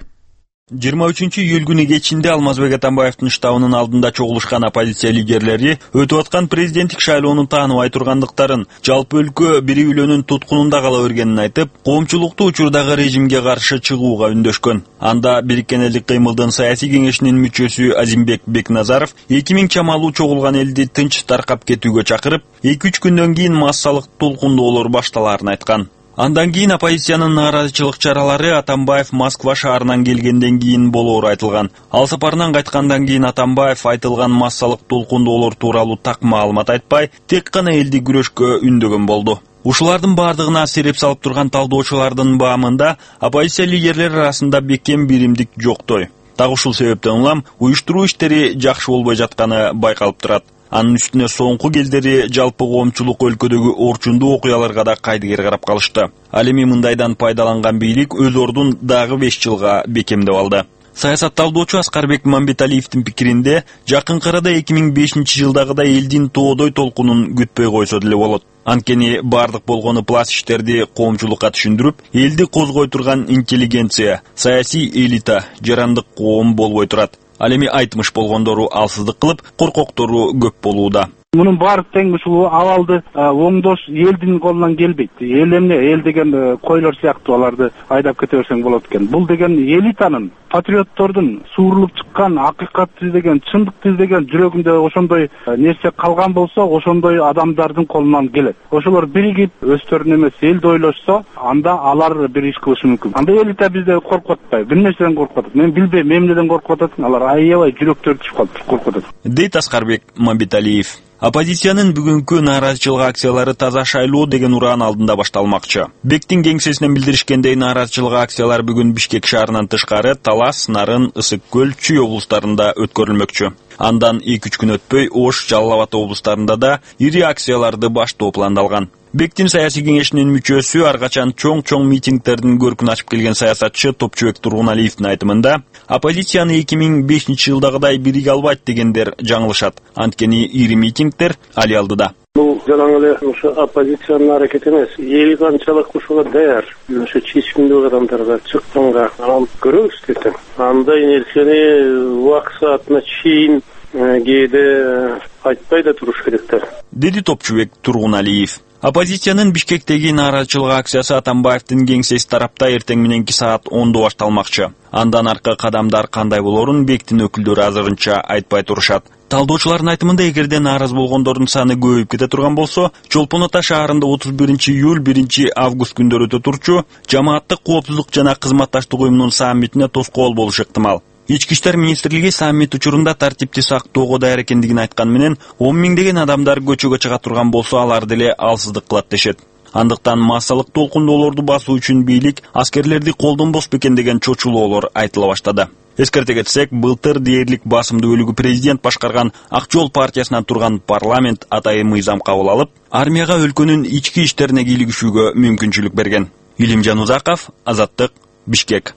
23-июль күнү кечинде Алмазбек Атамбаевдин штабынын алдында чогулушкан оппозиция лидерлери өтүп аткан президенттик шайлоону тааныбай тургандыктарын, жалпы өлкө бирүүлөөнүн туткунунда кала бергенин айтып, коомчулукту учурдагы режимге каршы чыгууга үндөшкөн. Анда Бириккен элдик кыймылдын саясий кеңешинин мүчөсү Азимбек Бекназаров 2000 чамалуу чогулган элди тынч таркап кетүүгө чакырып, 2-3 күндөн кийин массалык толкундоолор башталаарын айткан. Андан кийин оппозициянын нааразычылык чаралары Атамбаев Москва шаарынан келгенден кийин болоору айтылган. Ал сапарынан кайткандан кийин Атамбаев айтылган массалык толкундоолор тууралуу так маалымат айтпай, тек гана элди күрөшкө үндөгөн болду. Ушулардын бардыгына сереп салып турган талдоочулардын баамында оппозиция лидерлери арасында бекем биримдик жоктой. Так ушул себептен улам уюштуруу иштери жакшы болбой жатканы байкалып турат. Анын үстүнө соңку кездери жалпы коомчулук өлкөдөгү орчундуу окуяларга да кайдыгер карап калышты. Ал эми мындайдан пайдаланган бийлик өз ордун дагы 5 жылга бекемдеп алды. Саясатталдоочу Аскарбек Мамбеталиевдин пикиринде, жакынкы арада 2005-жылдагыдай элдин тоодой толкунун күтпөй койсо деле болот. Анткени бардык болгону пласт иштерди коомчулукка түшүндүрүп, элди козгой турган интеллигенция, саясий элита, жарандык коом болбой турат. Ал эми айтмыш болгондору алсыздык кылып, коркоктору көп болууда. Мунун баары тең ушул абалды оңдош элдин колунан келбейт. Эл эмне? Эл деген койлор сыяктуу аларды айдап кете берсең болот экен. Бул деген элитанын, патриоттордун суурулуп чыккан, акыйкатты издеген, чындыкты издеген жүрөгүндө ошондой нерсе калган болсо, ошондой адамдардын колунан келет. Ошолор биригип, өздөрүн эмес элди ойлошсо, анда алар бир иш кылышы мүмкүн. Анда элита бизде коркуп атпайбы? Бир нерседен коркуп атат. Мен билбейм, эмнеден коркуп атат? Алар аябай жүрөктөрү түшүп калып коркуп атат. Дейт Аскарбек Мамбеталиев. Оппозициянын бүгүнкү нааразычылык акциялары таза шайлоо деген ураан алдында башталмакчы. Бектин кеңсесинен билдиришкендей, нааразычылык акциялар бүгүн Бишкек шаарынан тышкары Талас, Нарын, Ысык көл, Чүй облустарында өткөрүлмөкчү. Андан 2-3 күн өтпөй Ош, Жалал Абад облустарында да ири акцияларды баштоо пландалган. Бектин саясий кеңешинин мүчөсү, ар качан чоң митингдердин көркүн ачып келген саясатчы Топчубек Тургуналиевдин айтымында, оппозицияны 2005-жылдагыдай бириге албайт дегендер жаңылышат. Анткени ири митингдер али алдыда. Бул жанагы эле ушу оппозициянын аракети эмес. Эл канчалык ушуга даяр, ушу чечимдүү адамдарга чыкканга анан көрөбүз ертең. Андай нерсени убакыт саатына чейин кээде айтпай да туруш керектер. Деди Топчубек Тургуналиев. Оппозициянын Бишкектеги нааразычылык акциясы Атамбаевдин кеңсеси тарапта эртең мененки саат 10-да башталмакчы. Андан аркы кадамдар кандай болорун Бектин өкүлдөрү азырынча айтпай турушат. Талдоочулардын айтымында, эгерде нааразы болгондордун саны көбөйүп кете турган болсо, Чолпон Ата шаарында 31-июль 1-август күндөрү өтө турчу жамааттык коопсуздук жана кызматташтык уюмунун саммитине тоскоол болушу ыктымал. Ички иштер министрлиги саммит учурунда тартипти сактоого даяр экендигин айткан менен, 10 миңдеген адамдар көчөгө чыга турган болсо, алар деле алсыздык кылат дешет. Андыктан массалык толкундоолорду басуу үчүн бийлик аскерлерди колдонбос бекен деген чочулоолор айтыла баштады. Эскерте кетсек, былтыр дээрлик басымдуу бөлүгү президент башкарган Ак жол партиясынан турган парламент атайын мыйзам кабыл алып, армияга өлкөнүн ички иштерине кийлигишүүгө мүмкүнчүлүк берген. Илим Жанузаков, Азаттык, Бишкек.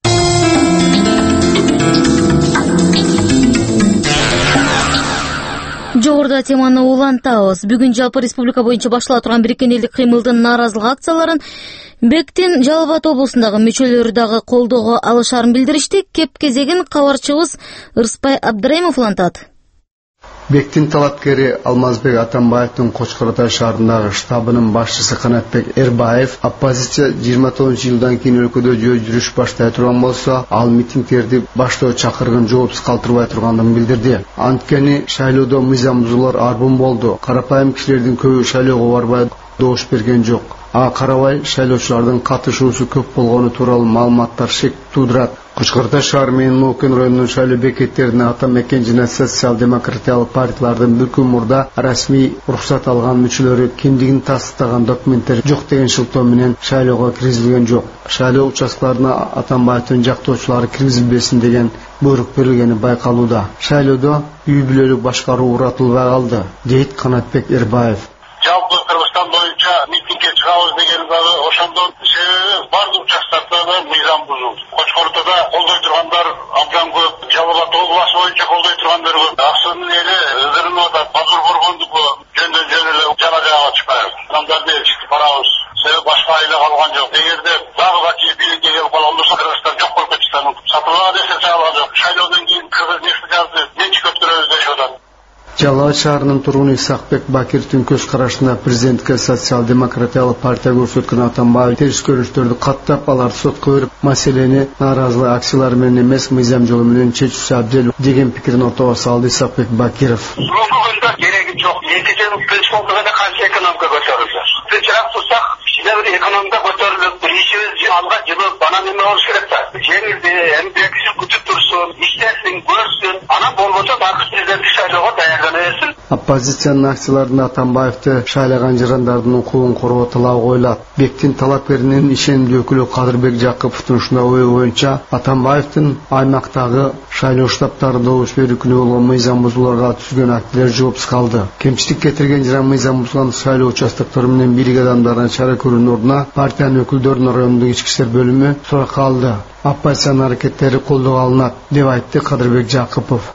Жогоруда теманы улантабыз. Бүгүн жалпы республика боюнча баштала турган Бириккен элдик кыймылдын нааразылык акцияларын Бектин Жалал Абад облусундагы мүчөлөрү дагы колдоого алышарын билдиришти. Кеп кезегин кабарчыбыз Ырыспай Абдыраимов улантат. Бектин талапкери Алмазбек Атамбаевдин Кочкор Ата шаарындагы штабынын башчысы Канатбек Эрбаев оппозиция 29-жылдан кийин өлкөдө жөө жүрүш баштай турган болсо, ал митингдерди баштоо чакырган жоопсуз калтырбай тургандыгын билдирди. Анткени шайлоодо мыйзам бузуулар арбын болду. Карапайым кишилердин көбү шайлоого барбай добуш берген жок. Ага карабай шайлоочулардын катышуусу көп болгону тууралуу маалыматтар шек туудурат. Кочкор Ата шаар менен Нуукен районунун шайлоо бекеттерине Ата Мекен жана социал-демократиялык партиялардын бир күн мурда расмий уруксат алган мүчөлөрү кимдигин тастыктаган документтер жок деген шылтоо менен шайлоого киргизилген жок. Шайлоо участкаларына Атамбаевдин жактоочулары киргизилбесин деген буйрук берилгени байкалууда. Шайлоодо үй бүлөлүк башкаруу уратылбай калды, дейт Канатбек Эрбаев. Жалпы Кыргызстан боюнча митингге чыгабыз деген дагы ошондон себеби бар барлық участоктарда да мыйзам бузулду. Кочкордо да колдой тургандар абдан көп, Жалал Абад областы боюнча колдой тургандар көп. Аксынын эли өздөрүнүн атап базар боргондугу жөндөн эле жана жагага чыкпайбыз. Адамдарды элчитип барабыз. Себеби башка айла калган жок. Эгерде дагы бачы бийликке келип калган болсо Кыргызстан жок болуп кетишти. Сатылган десе чыгала жок. Шайлоодон кийин кыргыз нефти газды менчик өткөрөбүз дешип атат. Жалал шаарынын тургуну Исакбек Бакировдун көз карашына президентке социал-демократиялык партия көрсөткөн Атамбаев терс көрүнүштөрдү каттап, аларды сотко берип, маселени нааразылык акциялары менен эмес, мыйзам жолу менен чечүүсү абдел деген пикирин ортого салды Исакбек Бакиров. Бүгүндө кереги жок. Экинчи республикада канча экономика көтөрүлдү. Тынчыраак турсак, кичине бир экономика көтөрүлүп, бир ишибиз алга жылып, анан эме болуш керек да. Жеңилди, эмгек ишин күтүп турсун, иштесин, көрсүн, анан болбосо дагы президенттик шайлоого даярдана берсин. Оппозициянын акцияларында Атамбаевди шайлаган жарандардын укугун коргоо талабы коюлат. Бектин талапкеринин ишенимдүү өкүлү Кадырбек Жакыповдун ушундай ою боюнча Атамбаевдин аймактагы шайлоо штабтарында добуш берүү күнү болгон мыйзам бузууларга түзгөн актилери жоопсуз калды. Кемчилик кетирген жана мыйзам бузулган шайлоо участоктору менен бийлик адамдарына чара көрүүнүн ордуна партиянын өкүлдөрүнүн райондук ички иштер бөлүмү суракка алды. Оппозициянын аракеттери колдоого алынат деп айтты Кадырбек Жакыпов.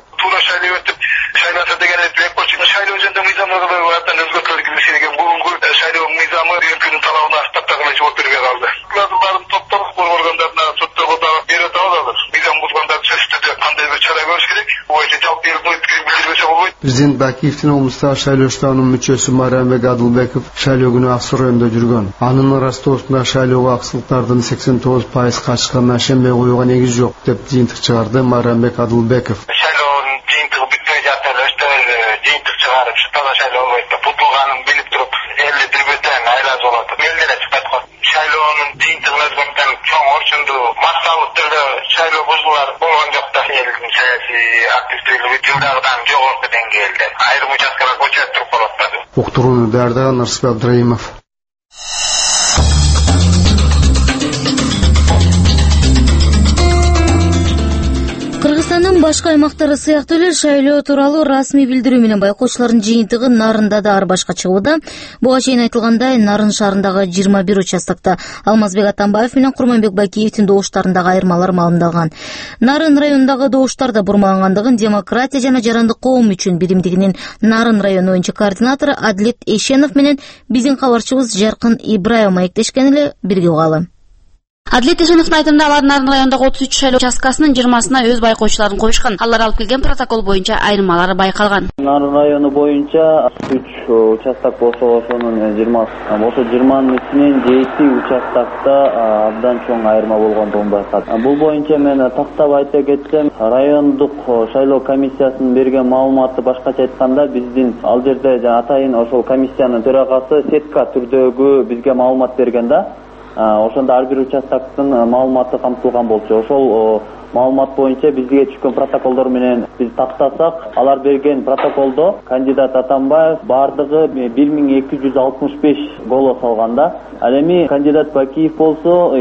Президент Бакиевдин облустагы шайлоо штабынын мүчөсү Майрамбек Адылбеков шайлоо күнү Аксу районунда жүргөн. Анын Ростовдун шайлоого аксыздардын 89% катышканына ишенбей коюуга негиз жок деп жыйынтык чыгарды Майрамбек Адылбеков. Шайлоонун жыйынтыгы бүтпөй жатып, жыйынтык чыгарып, таза шайлоо болбойт. Бутулганын билип туруп, элди дирбетен айлазы болот. Мелде эле чыкпайт го. Шайлоонун жыйынтыгын өзгөрткөн чоң орчундуу массалык түрдө шайлоо бузуулар болгон жок да. Элдин саясий активдүүлүгү жылдагыдан жогорку деңгээлде. Айрым участкалар көчөп туруп калат. Уктурууну даярдаган Арсбек Абдраимов. Кыргызстандын башка аймактары сыяктуу эле шайлоо тууралуу расмий билдирүү менен байкоочулардын жыйынтыгы Нарында да ар башка чыгууда. Буга чейин айтылгандай, Нарын шаарындагы 21 участокто Алмазбек Атамбаев менен Курманбек Бакиевдин добуштарындагы айырмалар маалымдалган. Нарын районундагы добуштар да бурмалангандыгын Демократия жана жарандык коом үчүн биримдигинин Нарын району боюнча координатору Адилет Эшенов менен биздин кабарчыбыз Жаркын Ибраев маектешкен эле, бирге угалы. Адилет Эшеновдун айтымында алар Нарын районундагы 33 шайлоо участкасынын 20-сына өз байкоочуларын коюшкан. Алар алып келген протокол боюнча айырмалары байкалган. Нарын району боюнча 3 участок болсо, ошонун 20 болсо 20-нын ичинен 7 участокто абдан чоң айырма болгондугун байкадым. Бул боюнча мен тактап айта кетсем, райондук шайлоо комиссиясынын берген маалыматы башкача айтканда, биздин ал жерде атайын ошол комиссиянын төрагасы сетка түрдөгү бизге маалымат берген да. Ошондо ар бир участоктун маалыматы камтылган болчу. Ошол маалымат боюнча бизге түшкөн протоколдор менен биз тактасак, алар берген протоколдо кандидат Атамбаев бардыгы 1265 голос алганда, ал эми кандидат Бакиев болсо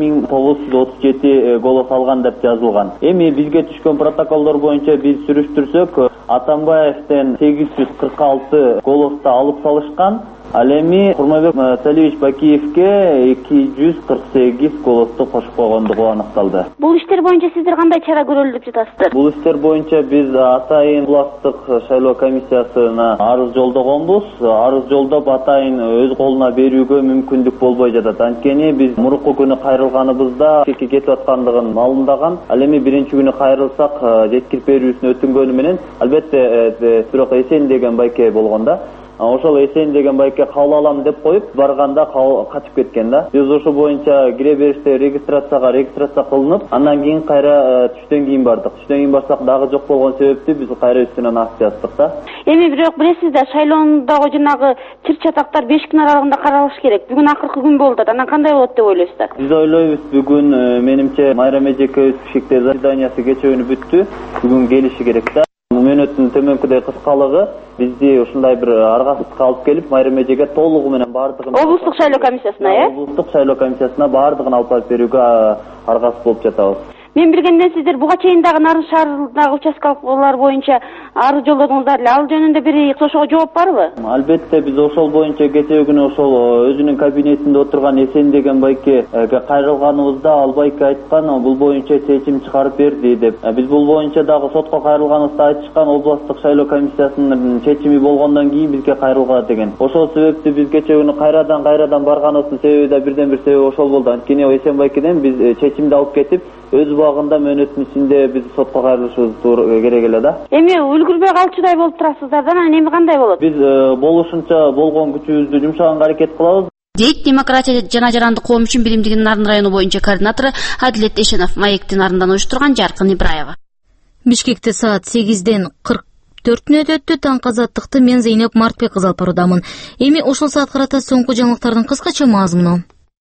2937 голос алган деп жазылган. Эми бизге түшкөн протоколдор боюнча биз сүрүштүрсөк, Атамбаевден 846 голосто алып салышкан. Ал эми Курманбек Салиевич Бакиевке 248 голосто кошуп койгондугу аныкталды. Бул иштер боюнча сиздер кандай чара көрөлү деп жатасыздар? Бул иштер боюнча биз атайын областтык шайлоо комиссиясына арыз жолдогонбуз. Арыз жолдоп атайын өз колуна берүүгө мүмкүндүк болбой жатат. Анткени биз мурунку күнү кайрылганыбызда чекке кетип аткандыгын маалымдаган. Ал эми биринчи күнү кайрылсак жеткирип берүүсүнө өтүнгөнү менен албетте бирок Эсен деген байке болгон да. Ошол Эсен деген байке кабыл алам деп коюп барганда качып кеткен да. Биз ошо боюнча кире бериште регистрация кылынып, андан кийин кайра түштөн кийин бардык. Түштөн кийин барсак дагы жок болгон себептүү биз кайра үстүнөн акция яздык да. Эми бирок билесиз да, шайлоондогу жанагы чыр-чатактар 5 күн аралыгында каралыш керек. Бүгүн акыркы күн болду. Анан кандай болот деп ойлойсуздар? Биз ойлойбуз, бүгүн менимче Майрам эжекебиз бишкекте заседаниясы кечээ күнү бүттү. Бүгүн келиши керек да. Мөөнөттүн төмөнкүдөй кыскалыгы бизди ушундай бир аргасыздыкка алып келип, Майрам эжеге толугу менен бардыгын облустук шайлоо комиссиясына, облустук шайлоо комиссиясына бардыгын алып берүүгө аргасыз болуп жатабыз. Мен билгенден сиздер буга чейин дагы Нарын шаарындагы участкалар боюнча арыз жолдодуңуздар эле. Ал жөнүндө бир ошого жооп барбы? Албетте биз ошол боюнча кечээ күнү ошол өзүнүн кабинетинде отурган Эсен деген байке кайрылганыбызда ал байке айткан бул боюнча чечим чыгарып берди деп. Биз бул боюнча дагы сотко кайрылганыбызда айтышкан областтык шайлоо комиссиясынын чечими болгондон кийин бизге кайрылган деген. Ошол себептүү биз кечээ күнү кайрадан барганыбыздын себеби да бирден бир себеби ошол болду. Анткени Эсен байкеден биз чечимди алып кетип өз убагында мөөнөттүн ичинде биз сотко кайрылышыбыз керек эле да. Эми үлгүрбөй калчудай болуп турасыздар да, анан эми кандай болот? Биз болушунча болгон күчүбүздү жумшаганга аракет кылабыз. Дейт демократия жана жарандык коом үчүн билимдиги Нарын району боюнча координатору Адилет Эшенов. Маектин арындан уюштурган Жаркын Ибраева. Бишкекте саат 8-ден 44 мүнөт өттү. Таңкы азаттыкты мен Зейнеп Мартбек кызы алып баруудамын. Эми ошол саат карата соңку жаңылыктардын кыскача мазмуну.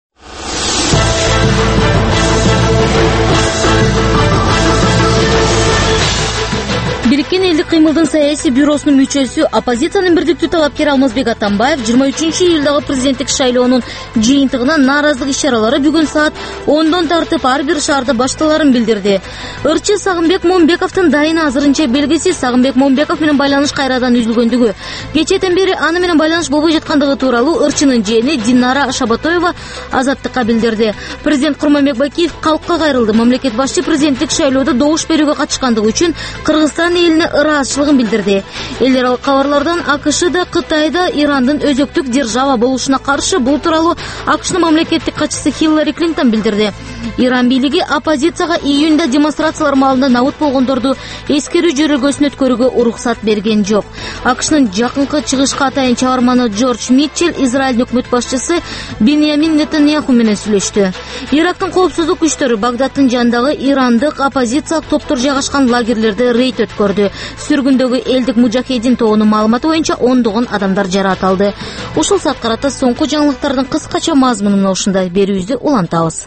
Бириккен элдик кыймылдын саясий бюросунун мүчөсү, оппозициянын бирдиктүү талапкери Алмазбек Атамбаев 23-июлдагы президенттик шайлоонун жыйынтыгына нааразылык иш-чаралары бүгүн саат 10дон тартып ар бир шаарда башталарын билдирди. Ырчы Сагынбек Момбековдун дайыны азырынча белгисиз. Сагынбек Момбеков менен байланыш кайрадан үзүлгөндүгү, кечээден бери аны менен байланыш болбой жаткандыгы тууралуу Ырчынын жээни Динара Шабатоева Азаттыкка билдирди. Президент Курманбек Бакиев калкка кайрылды. Мамлекет башчы президенттик шайлоодо добуш берүүгө катышкандыгы үчүн Кыргызстан элине ыраазычылыгын билдирди. Эл аралык кабарлардан АКШ да, Кытай да Ирандын өзөктүк держава болушуна каршы бул тууралуу АКШнын мамлекеттик катчысы Хиллари Клинтон билдирди. Иран бийлиги оппозицияга июнда демонстрациялар маалында набыт болгондорду эскерүү жөрөлгөсүн өткөрүүгө уруксат берген жок. АКШнын жакынкы чыгышка атайын чабарманы Джордж Митчелл Израилдин өкмөт башчысы Беньямин Нетаньяху менен сүйлөштү. Ирактын коопсуздук күчтөрү Багдадтын жанындагы ирандык оппозициялык топтор жайгашкан лагерлерде рейд өткөрдү. Сүргүндөгү элдик мужахедин тобунун маалыматы боюнча ондогон адамдар жаратылды. Ушул саат карата соңку жаңылыктардын кыскача мазмунун ушундай берүүбүздү улантабыз.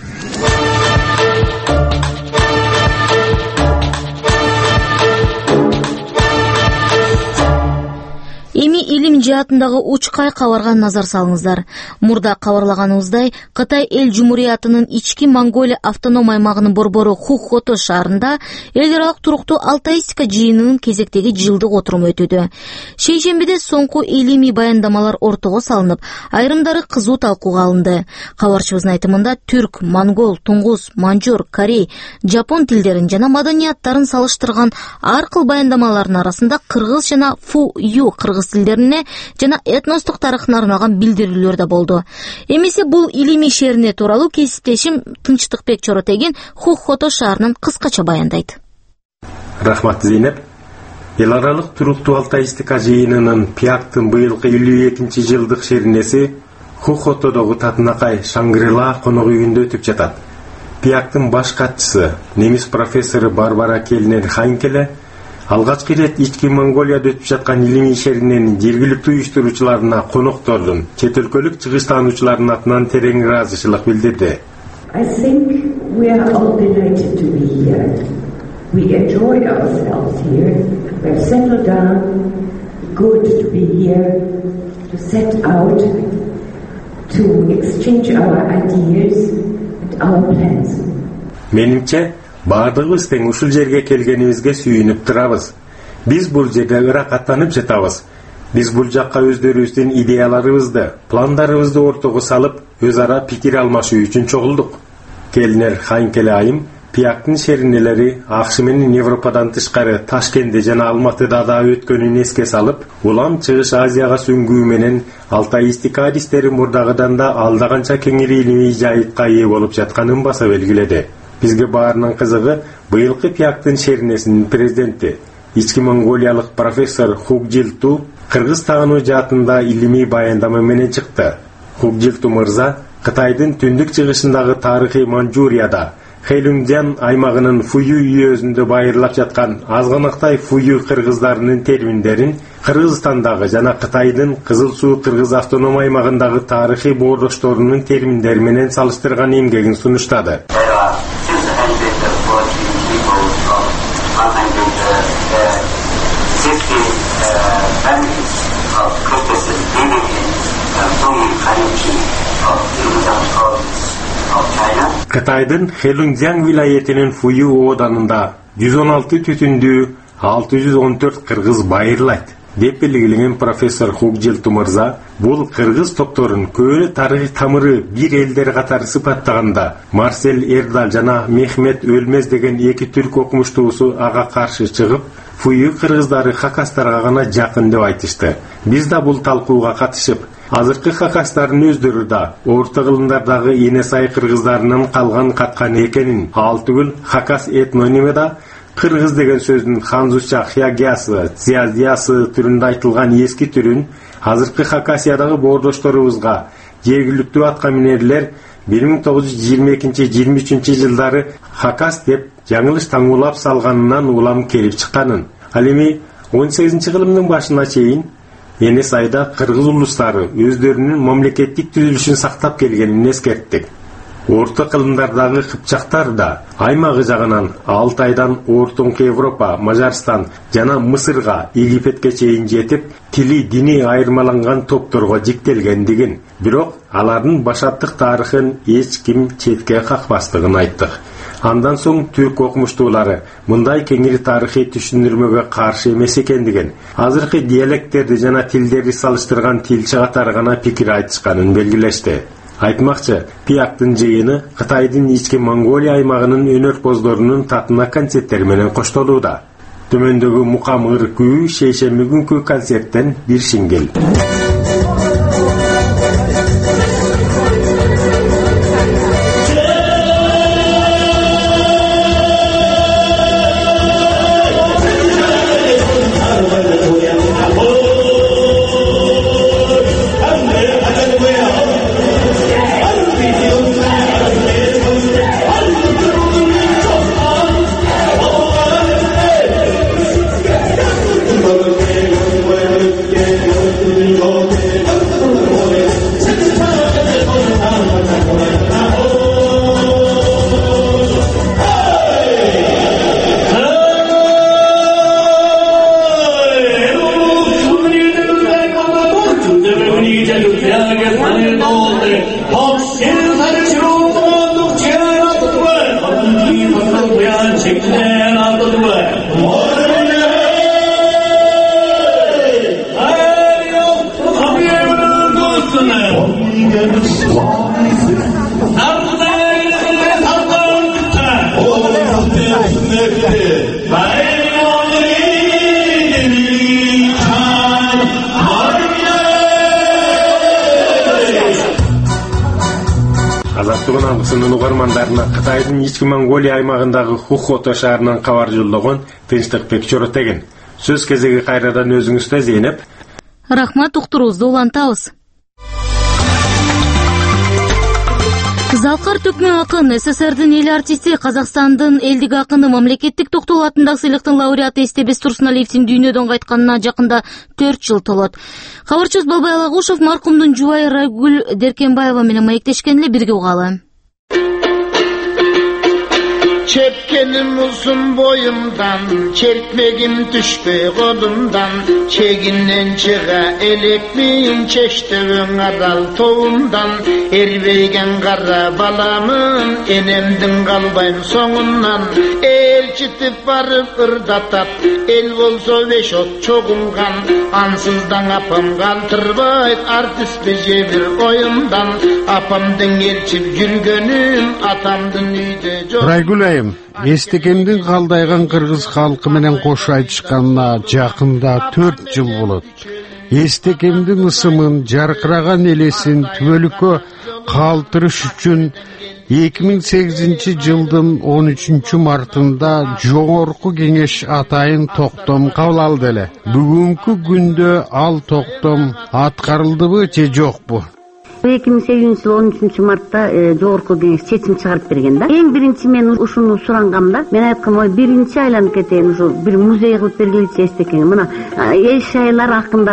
Эми илим жаатындагы учкай кабарга назар салыңыздар. Мурда кабарлаганыбыздай, Кытай эл жумуриятынын ички Монголия автоном аймагынын борбору Хухото шаарында эл аралык туруктуу алтаистика жыйынынын кезектеги жылдык отуруму өтүүдө. Шейшембиде соңку илимий баяндамалар ортого салынып, айрымдары кызуу талкууга алынды. Кабарчыбыздын айтымында түрк, монгол, туңгуз, манжур, корей, жапон тилдерин жана маданияттарын салыштырган ар кыл баяндамалардын арасында кыргыз жана фу-ю кыргыз тилдерине жана этностук тарыхына арналган билдирүүлөр да болду. Эмесе бул илимий шерине тууралуу кесиптешим Тынчтыкбек Чоротегин Хухото шаарынан кыскача баяндайт. Рахмат Зейнеп. Эл аралык туруктуу алтаистика жыйынынын Пиактын быйылкы 52-жылдык шеринеси Хухотодогу Татынакай Шангрила конок үйүндө өтүп жатат. Пиактын баш катчысы, немис профессору Барбара Келнер Хайнкеле алгачкы ирет ички Монголияда өтүп жаткан илимий шериненин жергиликтүү уюштуруучуларына, коноктордун, чет өлкөлүк чыгыштаануучулардын атынан терең ыраазычылык билдирди. I think we are all delighted to be here. We enjoy ourselves here. We have settled down. Good to be here, to set out, to exchange our ideas and our plans. Менимче, баардыгыбыз тең ушул жерге келгенибизге сүйүнүп турабыз. Биз бул жерде ыракаттанып жатабыз. Биз бул жакка өздөрүбүздүн идеяларыбызды, пландарыбызды ортого салып, өз ара пикир алмашуу үчүн чогулдук. Келнер Хайнкеле айым Пиактын шеринелери АКШ менен Европадан тышкары Ташкентте жана Алматыда да өткөнүн эске салып, улам Чыгыш Азияга сүңгүү менен алтаистика адистери мурдагыдан да алда канча кеңири илимий жайытка ээ болуп жатканын баса белгиледи. Бизге баарынын кызыгы быйылкы Пиактын шеринесинин президенти, ички монголиялык профессор Хугжилту Кыргыз таануу жаатында илимий баяндама менен чыкты. Хугжилту мырза Кытайдын түндүк чыгышындагы тарыхый Манчжурияда Хэйлунцзян аймагынын Фую үйөзүндө байырлап жаткан азганактай Фую кыргыздарынын терминдерин Кыргызстандагы жана Кытайдын Кызыл Суу Кыргыз автоном аймагындагы тарыхый боордошторунун терминдери менен салыштырган эмгегин сунуштады. Кытайдын Хэлунцзян вилаетинин Фую ооданында 116 түтүндүү 614 кыргыз байырлайт деп белгилеген профессор Хугжилту мырза, бул кыргыз топторун көбүнө тарыхый тамыры бир элдер катары сыпаттаганда Марсель Эрдаль жана Мехмет Өлмез деген эки түрк окумуштуусу ага каршы чыгып, Фую кыргыздары хакастарга гана жакын деп айтышты. Биз да бул талкууга катышып, азыркы хакастардын өздөрү да орто кылымдардагы Энесай кыргыздарынын калган каткан экенин, ал түгүл хакас этнонимы да кыргыз деген сөздүн ханзуча хягясы, циаздиясы түрүндө айтылган эски түрүн азыркы Хакасиядагы боордошторубузга жергиликтүү аткаминерлер 1922-23 жылдары хакас деп жаңылыш таңуулап салганынан улам келип чыкканын. Ал эми 18-кылымдын башына чейин Энесайда кыргыз улустары өздөрүнүн мамлекеттик түзүлүшүн сактап келгенин эскерттик. Орто кылымдардагы кыпчактар да аймагы жагынан Алтайдан Ортоңку Европа, Мажарстан жана Мысырга, Египетке чейин жетип, тили, дини айырмаланган топторго жиктелгендигин, бирок алардын башаттык тарыхын эч ким четке какпастыгын айттык. Андан соң түрк окумуштуулары мындай кеңири тарыхый түшүндүрмөгө каршы эмес экендигин, азыркы диалекттерди жана тилдерди салыштырган тилчи катары гана пикир айтышканын белгилешти. Айтмакчы, Пиактын жыйыны Кытайдын ички Монголия аймагынын өнөрпоздорунун татына концерттери менен коштолууда. Төмөндөгү Мукам Ыркүү шейшемби күнкү концерттен бир шингел. Азаттыгын алгысынын угармандарына Кытайдын ички Монголия аймагындагы Хухото шаарынан кабар жолдогон Тынчтыкбек Чоротеген. Сөз кезеги кайрадан өзүңүздө, Зейнеп. Рахмат, уктуруубузду улантабыз. Залкар Төкмө акын, СССРдин эл артисти, Казакстандын элдик акыны, мамлекеттик токтол атындагы сыйлыктын лауреаты Эстебес Турсуналиевдин дүйнөдөн кайтканына жакында 4 жыл толот. Кабарчыбыз Балбай Алагушев маркумдун жубайы Райгүл Деркенбаева менен маектешкен эле, бирге угалы. Çepkenim uzun boyumdan, çeltmegim düşpey kolumdan, çeginden çığa elekmeyin çeştevin aral toğundan, erbeygen kara balamın, enemdin kalbayım soğundan, elçitip varıp ırdatap, el bolso veşot çoğungan, ansızdan apam kaltırbayt, artist bece bir oyundan, apamdın elçip yürgönüm, atamdın üyde çoğungan. Эстекемдин калдайган кыргыз халкы менен кош айтышканына жакында 4 жыл болот. Эстекемдин ысымын, жаркыраган элесин түбөлүккө калтырыш үчүн 2008 жылдын 13 мартында Жогорку Кеңеш атайын токтом кабыл алды эле. Бүгүнкү күндө ал токтом аткарылдыбы же жокпу? 2008 жыл 13 мартта Жогорку Кеңеш чечим чыгарып берген да. Эң биринчи мен ушуну сурангамда, мен айткам, ой, биринчи айланып кетейин, ушу бир музей кылып бергиличи Эстекең. Мына эл шайлар акындарына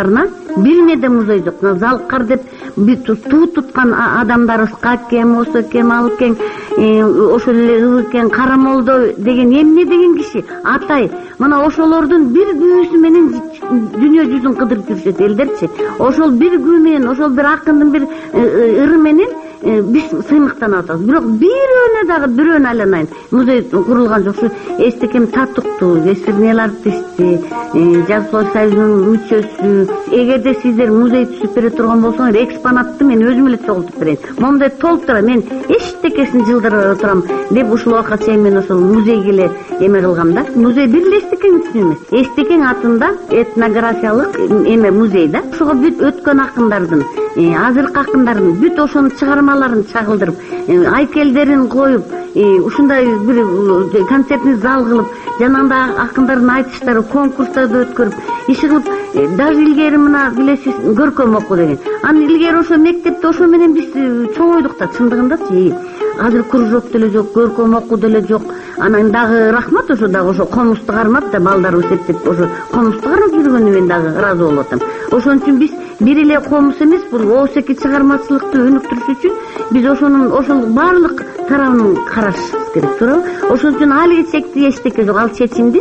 бирине да музей жок. Залкар деп туу туткан адамдарыбыз Какем, Осокем, Алкең, ошол эле Ыбыкең, Карамолдо деген эмне деген киши атай. Мына ошолордун бир күбүсү менен дүйнө жүзүн кыдырып жүрүшөт элдерчи. Ошол бир күбү менен, ошол бир акындын бир ыры менен биз сыймыктанып атабыз. Бирок бирөөнө айланайын. Музей курулган жок. Ушу Эстекем Татыктуу, эстирнел артисти, Жазуулар союзунун мүчөсү. Эгерде сиздер музей түзүп бере турган болсоңор, экспонатты мен өзүм эле чогултуп берейин. Момундай толтура мен эчтекесин жылдырып турам деп ушул убакка чейин мен ошол музейге эле эме кылгам да. Музей бир эле Эстекең үчүн эмес. Эстекең атында этнографиялык эме музей да. Ошого бүт өткөн акындардын, азыркы акындардын бүт ошонун чыгармаларын чагылдырып, айкелдерин коюп, ушундай бир концертный зал кылып, жанагындай акындардын айтыштары конкурстарды өткөрүп, иш кылып, даже илгери мына билесиз көркөм окуу деген. Аны илгери ошо мектепте ошо менен биз чоңойдук да, чындыгындачы. Азыр кружок деле жок, көркөм окуу деле жок. Анан дагы рахмат ошо комусту кармап да балдарды эсептеп ошо комусту карап жүргөнү мен дагы ыраазы болуп атам. Ошон үчүн биз бир эле комус эмес, бул Оосеки чыгармачылыкты өнүктүрүш үчүн биз ошол баардык тарабын карашыбыз керек, туурабы? Ошон үчүн алиги чекти эчтеке жок, ал чечимди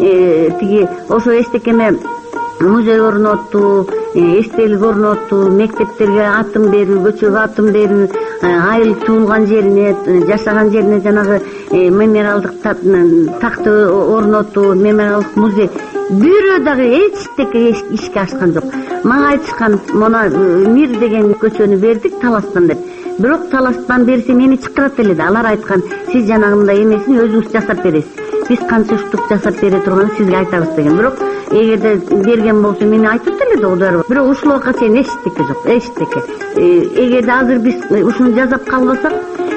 тиги ошо Эстекеме музей орнотту, эстелик орнотту, мектептерге атын берүү, көчөгө атын берүү, айыл туулган жерине, жашаган жерине жанагы мемориалдык такты орнотту, мемориалдык музей. Бирөө дагы эчтеке ишке ашкан жок. Мага айтышкан, мына Мир деген көчөнү бердик Таластан деп. Бирок Таластан берсе мени чакырат эле да. Алар айткан, сиз жанагындай эмесин өзүңүз жасап бересиз. Биз канча штук жасап бере турганын сизге айтабыз деген. Бирок эгерде берген болсо мени айтып эле да Кудайбек. Бирок ушул убакка чейин эчтеке жок, эчтеке. Эгерде азыр биз ушуну жасап калбасак,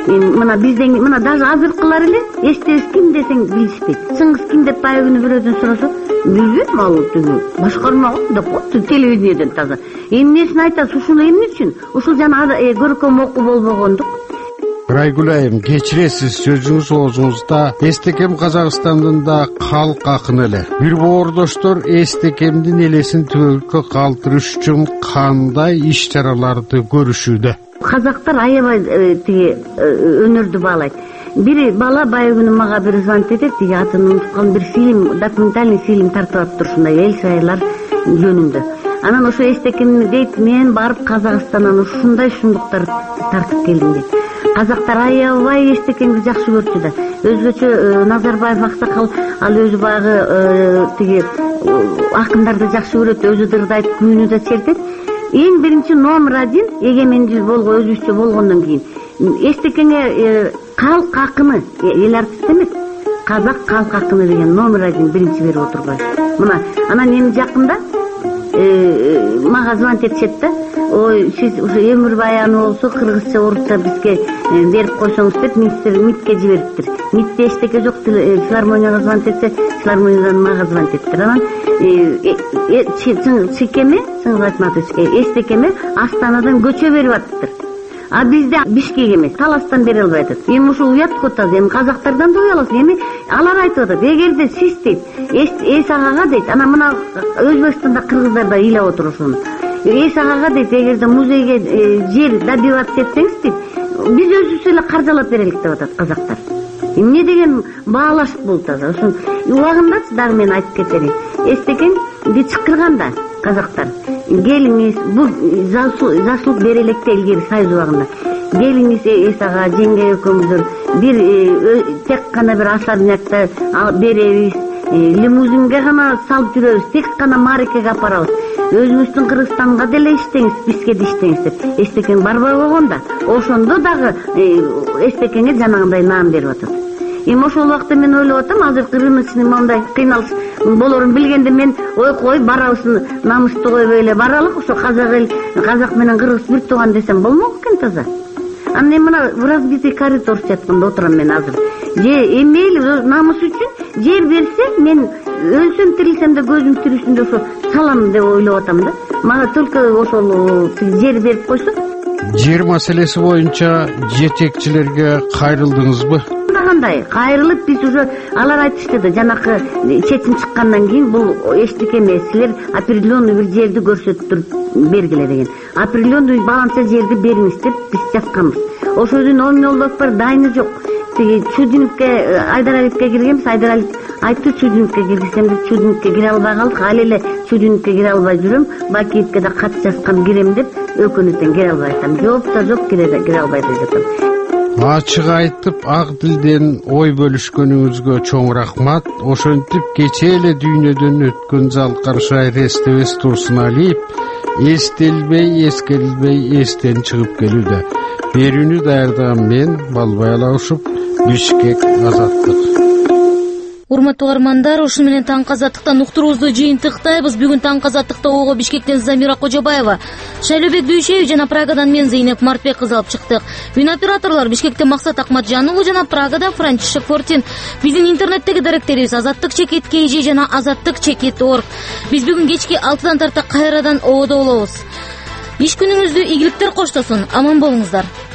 мына даже азыркылар эле эстебиз ким десең билишпейт. Чыңгыз ким деп баягы күнү бирөөдөн сураса, билбейм, ал башкарма деп коет, телевидениеден таза. Эмнесин айтасыз, ушул эмне үчүн? Ушул жана көркөм окуу болбогондук. Райгүл айым, кечиресиз, сөзүңүз оозуңузда Эстекем Казакстандын да калк акыны эле. Бир боордоштор Эстекемдин элесин түбөлүккө калтырыш үчүн кандай иш чараларды көрүшүүдө? Казактар аябай тиги өнөрдү баалайт. Бир бала баягы күнү мага бир звонить этет, тиги атын унутуп калдым, бир фильм, документальный фильм тартып атыптыр ушундай эл шайлар жөнүндө. Анан ошо Эстекем дейт, мен барып Казакстандан ушундай шундуктар тартып келдим дейт. Казактар аябай Эстекемди жакшы көрчү да. Өзгөчө Назарбаев аксакал, ал өзү баягы тиги акындарды жакшы көрөт, өзү дырдайт, күнү да чертет. Эң биринчи номер 1 эгемендүү өзүбүзчө болгондон кийин Эстекемге калк акыны, эл артист эмес, казак калк акыны деген номер 1 биринчи берип отурган. Мына анан эми жакында мага звонить этишет да. Ой, сиз ушу өмүр баяны болсо кыргызча, орусча бизге берип койсоңуз деп МИДке жибериптир. МИДте эчтеке жок, филармонияга звонить этсе, филармониядан мага звонить эттир. Анан Чикеме, Эстекеме Астанадан көчө берип атыптыр. А бизде Бишкек эмес, Таластан бере албай атат. Эми ушул уят котаз, эми казактардан да уяласың. Эми алар айтып атат, эгерде сиз дейт, эс агага дейт, анан мына Өзбекстанда кыргыздар да ыйлап отур ошону. Эс агага дейт, эгерде музейге жер добиваться этсеңиз дейт, биз өзүбүз эле каржылап берелик деп атат казактар. Эмне деген баалаш бул таза. Ошон убагындачы дагы мен айтып кетерин. Эстекемди чакырганда казактар, келиңиз, бул жашылык бере электе илгери Союз убагында. Келиңиз эс ага, жеңге экөөбүздөр бир тек гана бир особнякты беребиз, лимузинге гана салып жүрөбүз, тек гана Марекеге апарабыз. Өзүңүздүн Кыргызстанга деле иштеңиз, бизге да иштеңиз деп. Эстекең барбай койгон да. Ошондо дагы Эстекеңе жанагындай наам берип атат. Эми ошол убакта мен ойлоп атам, азыр рыночный мындай кыйналыш болорун билгенде мен ой барабыз, намыстуу койбой эле баралык, ошо казак менен кыргыз бир тууган десем болмок экен таза. Анан эми мына в разбитый коридор жатканда отурам мен азыр. Же эмели намыс үчүн жер берсе, мен өлсөм тирилсем да көзүм тирүүсүндө ошо салам деп ойлоп атам да. Мага только ошол жер берип койсо. Жер маселеси боюнча жетекчилерге кайрылдыңызбы? кандай кайрылып биз уже алар айтышты да жанакы чечим чыккандан кийин бул эчтеке эмес, силер определенный бир жерди көрсөтүп бергиле деген. Определенный баланча жерди бериңиз деп биз жазганбыз. Ошодун оңнолдук бар дайыны жок. Тиги Чудиновке Айдаралиевке киргенбиз, Айдаралиев айтты Чудиновке киргизсем деп Чудиновке кире албай калдык. Ал эле Чудиновке кире албай жүрөм, Бакиевке да кат жазгам кирем деп өкүнөтөн кире албай атам. Жооп да жок, кире албай деп жатам. Ачык айтып, ак тилден ой бөлүшкөнүңүзгө чоң рахмат. Ошентип кече эле дүйнөдөн өткөн Залкар шайыр эстебес турсун Алиев эстелбей, эскерилбей эстен чыгып келүүдө. Берүүнү даярдаган мен Балбай Алаушев, Бишкек, Азаттык. Урматтуу угармандар, ушуну менен таңкы азаттыктан уктуруубузду жыйынтыктайбыз. Бүгүн таңкы азаттыкта ого Бишкектен Замира Кожобаева, Шайлообек Дүйшеев жана Прагадан мен Зейнеп Мартбек кызы алып чыктык. Үн операторлор Бишкектен Максат Акматжан уулу жана Прагада Франчишек Фортин. Биздин интернеттеги даректерибиз azattik.kg жана azattik.org. Биз бүгүн кечки 6-дан тарта кайрадан ободо болобуз. Иш күнүңүздү ийгиликтер коштосун. Аман болуңуздар.